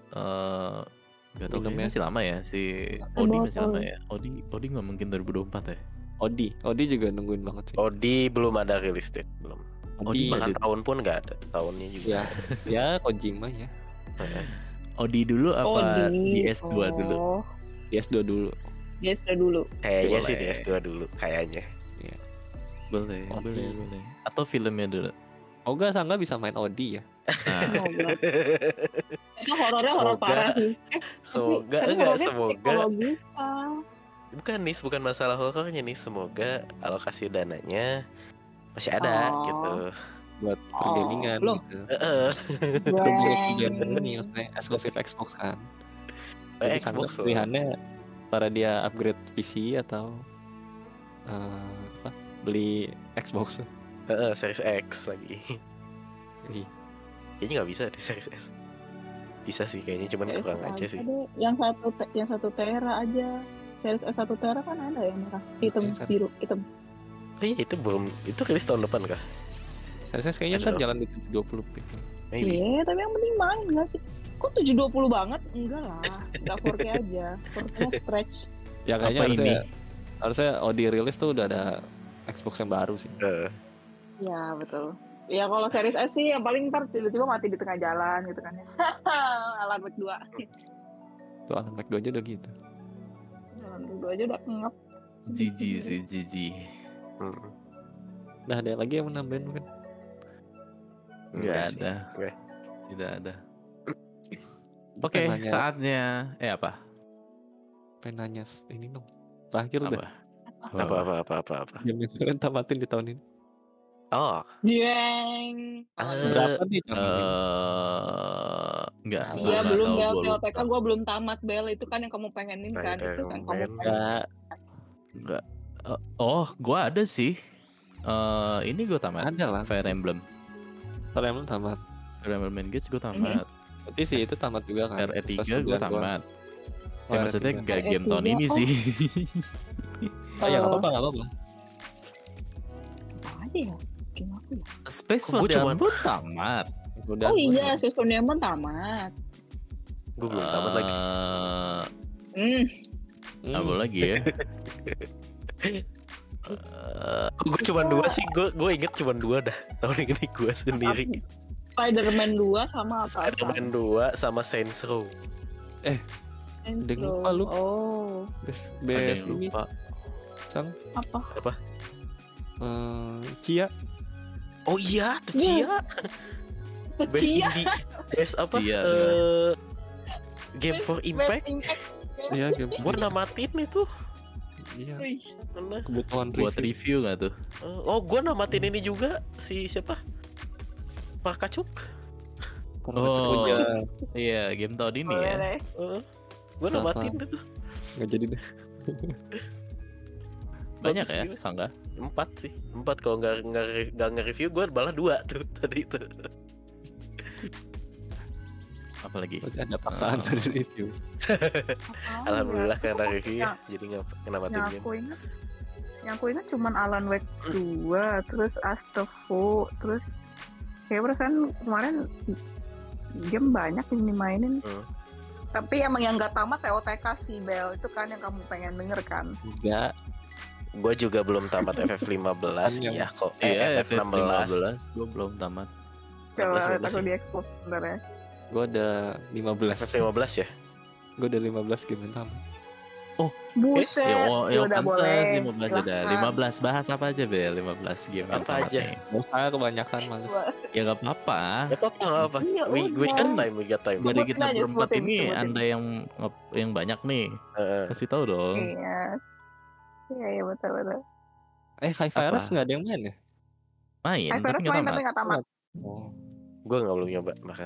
gak tau, kayaknya masih lama ya. Si Odi masih lama ya. Odi gak mungkin 2024 ya. Odi juga nungguin banget sih. Odi belum ada release date, belum. Odi bahkan tahun pun gak ada, tahunnya juga. Ya Kojima ya. Odi dulu apa DS2 dulu? DS2 dulu. Kayaknya sih DS2 dulu, kayaknya. Boleh. Atau filmnya dulu. Oga Sangga bisa main Odi ya. Semoga. Itu horornya horor Semoga. parah sih. Semoga tapi enggak horornya semoga. psikologis. Bukan nih, bukan masalah horornya nih. Semoga alokasi dananya masih ada gitu. buat pergamingan loh. gitu. Breng. Ini maksudnya eksklusif Xbox kan. Jadi Xbox loh. pilihannya para dia upgrade PC atau beli Xbox. Series X lagi. Ih, Kayaknya nggak bisa di Series S. Bisa sih kayaknya, cuman Series kurang S aja sih. deh. Yang 1 tera aja. Series S 1 tera kan ada yang merah, hitam, Yang satu. biru, hitam. Oh iya, itu rilis tahun depan kah? Saya kayaknya Ada kan dong. jalan di 720p. Maybe. Iya, tapi yang penting main nggak sih? Kok 720 banget? Enggak lah, nggak 4K aja. 4K-nya stretch. Ya kayaknya Apa ini? harusnya di rilis tuh udah ada Xbox yang baru sih. Ya betul. Ya kalau series S sih yang paling ntar tiba-tiba mati di tengah jalan gitu kan ya. Alan Wake 2. Tuh Alan Wake 2 aja udah gitu. Alan Wake 2 aja udah ngep. Jiji sih, jiji. Nah ada lagi yang menambahin mungkin? Nggak sih. ada. Oke. Tidak ada. Gua Oke, pengen nanya- saatnya. Apa? pengen nanya ini dong. Terakhir udah. Apa. Game yang kalian tamatin di tahun ini. Oh, Jeng. Berapa nih tamatin? Enggak. Iya gua belum nggak Bel, tahu, gua TOTK lupa. gue belum tamat Bel, itu kan yang kamu pengenin kan, itu kan kamu Spider-Man. Enggak. Enggak. Gua ada sih. Ini gua tamat. Ada lah. Fire Emblem. Fire Emblem tamat. Fire Emblem Engage gua tamat. Berarti sih itu tamat juga kan. RE3 Special gua Grand One. tamat. Oh, Maksudnya RE3. gak game tahun ini Oh. sih. Oh ya nggak apa-apa nggak apa-apa. apa aja ya? Game apa ya? Space Gua Demon cuman- pun tamat. Udah. Oh iya, Space Demon tamat. gue belum tamat lagi. Apa lagi ya? Gue cuma 2 sih. Gue inget cuma 2 dah. Tahun ini gue sendiri. Spider-Man 2 sama apa? Spider-Man 2 sama Saints Row. Saints Ada yang Row. lupa lu. Oh, Best Ada yang ini lupa. sang apa? Cia. Oh iya, tuh Iya. Cia. Best Cia. indie. Best apa? Cia, Game for Impact. Iya game. Gue namatin itu. Iya. Wih, Mana? Kebutuhan Buat review. review nggak tuh? Oh, gue namatin ini juga. Si siapa? Pak Kacuk. Oh, ya. iya, game tahun ini boleh ya. deh. Gue namatin itu. Nggak jadi deh. Banyak Bagus ya, juga. Sangga. 4 sih. 4 kalau nggak nge-review gue malah 2 tuh tadi itu. Apalagi? Berarti ada paksaan dari review. Oh, Alhamdulillah iya. karena review ya. Ya. Jadi namatin Yang game. aku ingat cuman Alan Wake 2, terus Astro, terus kayak perasaan kemarin game banyak yang dimainin. Tapi emang yang gak tamat TOTK sih Bel, itu kan yang kamu pengen denger kan? Enggak. Gue juga belum tamat FF15 Yang- ya kok. Iya, FF16. FF15. Gue belum tamat. Coba 15 aku sih. di expose sebentar ya. Gue ada 15. FF15 ya? Gue ada 15 game yang tamat. Buset, Ya, ya udah boleh. 15 udah. 15 bahas apa aja, Bel? 15 game yang Apa tamat aja? nih. Gak usah kebanyakan males. Ya gak apa-apa. Gak apa-apa. Iya, We udah. got time. Dari Sebutin kita aja, berempat sebutin, ini, sebutin. Anda yang banyak nih. Heeh. Kasih tahu dong. Iya. Iya, betul. High Virus Apa? nggak ada yang main ya? Main, High tapi Virus nggak main tamat. tapi nggak tamat. Oh. Gue nggak belum nyoba bahkan.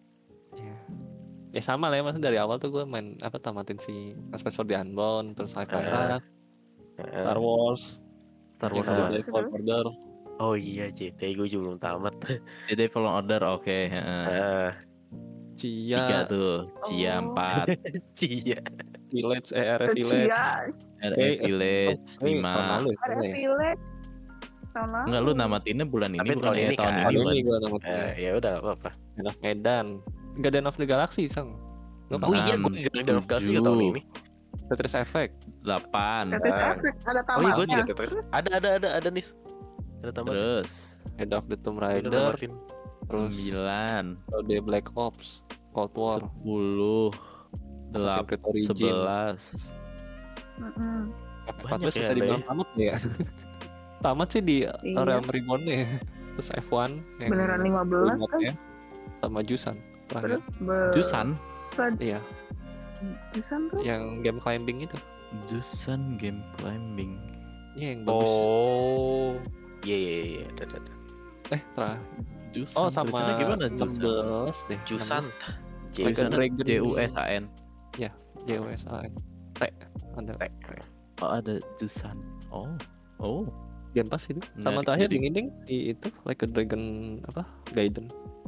Ya sama lah ya, maksudnya dari awal tuh gue main tamatin si Aspect for the Unbound, terus High Virus, Star Wars, Star Wars yang apa? ada Fallen Order. Oh iya, Jedi gue juga belum tamat. Jedi Fallen Order, oke. heeh. Cia, 3 tuh, Cia Oh. 4, Cia. Village, RF Village. Cia, RE Village 5. ada Village. Tahun lalu. Enggak, lu namatinnya bulan ini Tapi bukan tahun ya ini tahun kan. ini. Tahun Bulan. ini gue tamatin. Ya udah nggak apa-apa. Guardian of Medan. Guardian of the Galaxy, Sang. Lu Oh iya, Enam, gue Guardian of Galaxy tahun 7. ini. Tetris Effect. 8. Tetris Effect ada Oh iya, gue tamatnya. juga Tetris. Ada nis. Ada tamat. Terus Head of the Tomb Udah Raider. namatin. Terus 9, The Black Ops, Cold War, 10, Assassin's Creed Origins. 11. Mm-mm. Banyak F14 bisa ya, dibilang Anda tamat ya. Tamat sih di Iya. Realm Reborn ya. Terus F1 yang Beneran 15 kan? remote-nya. sama Jusan terakhir. Jusan? Iya, Jusan tuh yang game climbing itu. Jusan game climbing. Iya, yang bagus. Oh, iya. Jusan. sama Tulisannya gimana Jusan? 16 deh. Jusan. 16. Like a Dragon. JUSAN. JUSAN. Ada Tek. Oh, ada Jusan. Oh. Game Pass itu. Sama Menarik, terakhir menarik. yang ini di itu Like a Dragon Gaiden.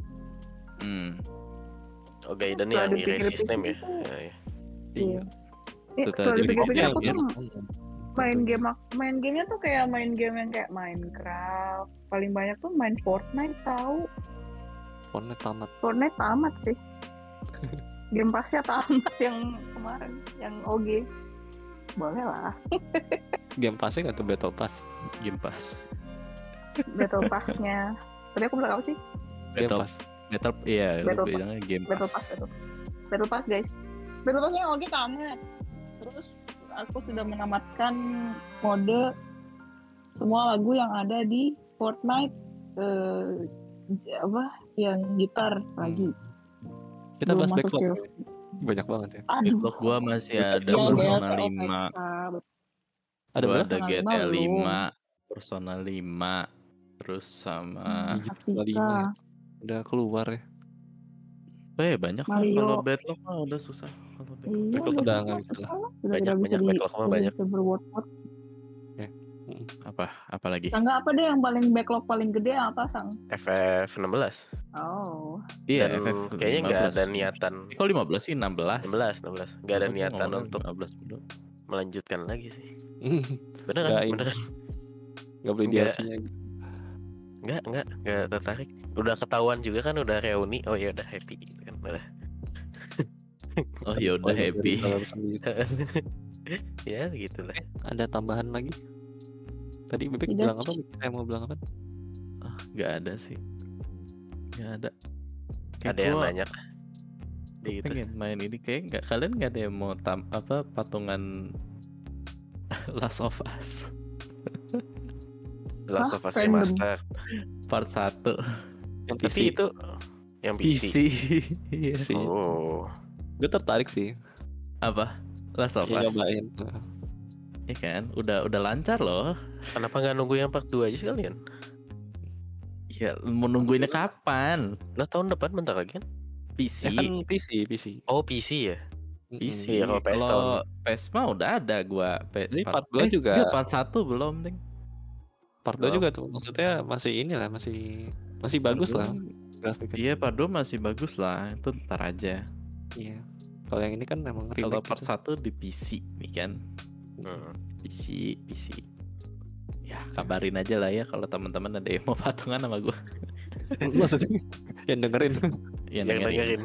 Oh, Gaiden Setelah yang iri dipikir-pikir sistem ya. itu, Iya. Iya. Setelah Setelah dipikir-pikir aku Iya, tuh main gamenya tuh kayak main game yang kayak Minecraft. Paling banyak tuh main Fortnite tahu. Fortnite tamat. Tamat sih. Game Pass-nya tamat yang kemarin, yang OG. Boleh lah. Game Pass-nya nggak tuh Battle Pass? Game Pass. Battle Pass-nya. Tadi aku bilang apa sih? Game Battle Pass. Iya, lu Battle bilangnya Game Battle Pass. Pass. Battle Pass guys. Battle Pass yang OG tamat. Terus aku sudah menamatkan mode semua lagu yang ada di Fortnite. Yang gitar lagi. Kita Belum bahas masuk backlog. sih. Banyak banget ya. Aduh. Backlog gua masih ada Yang Persona DLT 5. Ada Gua berapa? ada Persona GTA 5 belum. 5, Persona 5, terus sama Afrika. Udah keluar ya. banyak lah. Mario. Kalau backlog mah udah susah. Kalau backlog. Iya, Backlog udah nggak bisa lah. Sudah tidak bisa Backlog mah banyak. berword-word. Apa lagi? Sangga apa deh yang paling backlog paling gede yang apa Sang? FF16. Oh. Iya, Dan FF kayaknya nggak 15. ada niatan. Kok 15 sih? 16. 16. Nggak ada Gua niatan ngomongnya untuk 15 dulu. melanjutkan lagi sih. Nggak Beneran. beli Nggak. DLC-nya. Nggak tertarik. Udah ketahuan juga kan, udah reuni. Oh ya udah happy gitu kan. Udah. Oh ya udah happy. Ya gitu lah. Ada tambahan lagi? Tadi Bebek Tidak. bilang apa? Saya mau bilang apa? Nggak ada sih. Nggak ada. Ada yang nanya di itu. Pengen main ini kayak kalian nggak ada yang mau patungan Last of Us Last of Us random. Remaster. part 1 Yang Tapi itu yang PC. PC. Iya. PC. Oh. Gue tertarik sih. Apa? Last of Ya, Us. nyobain. Iya kan? Udah lancar loh. Kenapa nggak nunggu yang part 2 aja sekalian? Ya mau nungguinnya kapan? Lah tahun depan bentar lagi kan? PC. Ya kan PC. Oh PC ya? PC. Iya, kalau PS tahun. Kalau PS mah udah ada gua. Ini part 2 juga. Enggak, part 1 belum, Ding. Part 2 juga tuh. Maksudnya masih inilah, masih bagus lah grafiknya. Iya, part 2 masih bagus lah. Itu ntar aja. Iya. Kalau yang ini kan emang Kalau remake part gitu. 1 di PC, nih kan. PC. Ya, kabarin aja lah ya kalau teman-teman ada yang mau patungan sama gua. Maksudnya yang dengerin. Yang Yang dengerin.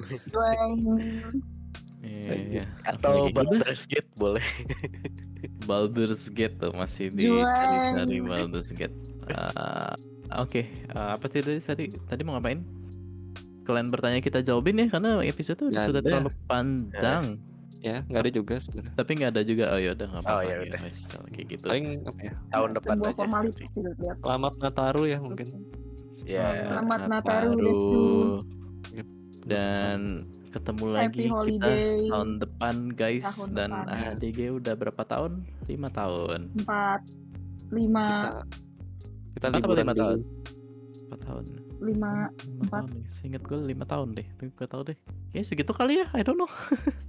Iya. Atau Apalagi? Baldur's Gate boleh. Baldur's Gate tuh masih Jual. dicari Baldur's Gate. Oke, apa tadi mau ngapain? Kalian bertanya kita jawabin ya karena episode itu Nggak sudah ada. terlalu panjang. Ya, nggak ada juga sebenarnya. Tapi nggak ada juga. Oh ya udah nggak apa-apa. Oh, ya ya, udah. guys. Kalau kayak gitu. Paling apa ya? Tahun depan Sebuah aja. formalitas sih lihat. Selamat Nataru ya mungkin. Ya. Selamat Nataru, Nataru. Desu. Dan ketemu Happy lagi kita holiday. tahun depan guys. Tahun Dan depan. ADG udah berapa tahun? 5 tahun. 4, 5, Kita 4 atau liburan 5 dulu. tahun? 4 tahun. 5. 5 tahun nih. Seingat gue 5 tahun deh. Tapi gue tau deh. Kayaknya segitu kali ya. I don't know.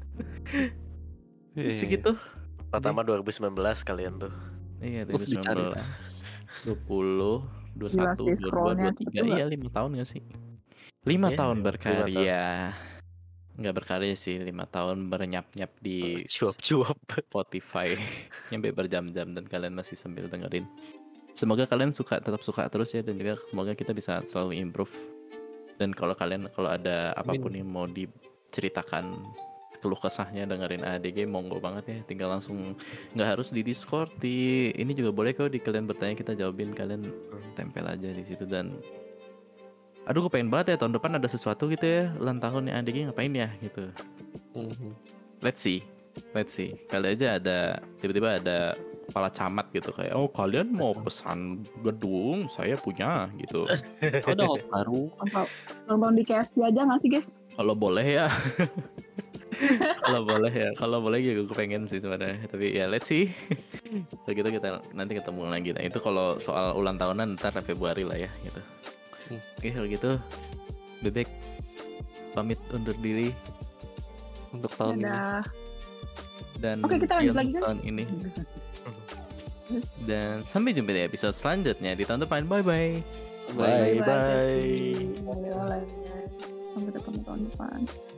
Iya. Segitu. Pertama 2019 kalian tuh. Iya, dicari. 2019, 20, 21, sih, 22, scrollnya 23. cepet Iya, 5 tahun gak sih? 5 Iya, tahun 5 berkarya. Nggak berkarya sih, 5 tahun bernyap-nyap di Cuap-cuap. Spotify. Nyampe berjam-jam dan kalian masih sambil dengerin. Semoga kalian tetap suka terus ya, dan juga semoga kita bisa selalu improve. Dan kalau ada apapun yang mau diceritakan, keluh kesahnya dengerin ADG, monggo banget ya. Tinggal langsung, nggak harus di Discord, ini juga boleh kok. Di kalian bertanya kita jawabin, kalian tempel aja di situ. Dan aduh, gue pengen banget ya tahun depan ada sesuatu gitu ya, ulang tahunnya ADG ngapain ya gitu. Let's see. Let's see. Kali aja tiba-tiba ada kepala camat gitu kayak, oh kalian mau pesan gedung, saya punya gitu. Ada host baru. Nonton di KFC aja nggak sih guys? Kalau boleh ya. Kalau boleh ya gue pengen sih sebenarnya. Tapi ya let's see. Kalau gitu kita nanti ketemu lagi. Nah itu kalau soal ulang tahunan ntar Februari lah ya gitu. Oke kalau gitu Bebek pamit undur diri untuk tahun ini. Dan oke, kita lanjut lagi guys. Tahun ini. Dan sampai jumpa di episode selanjutnya di tahun depan. Bye. Bye. Sampai ketemu tahun depan.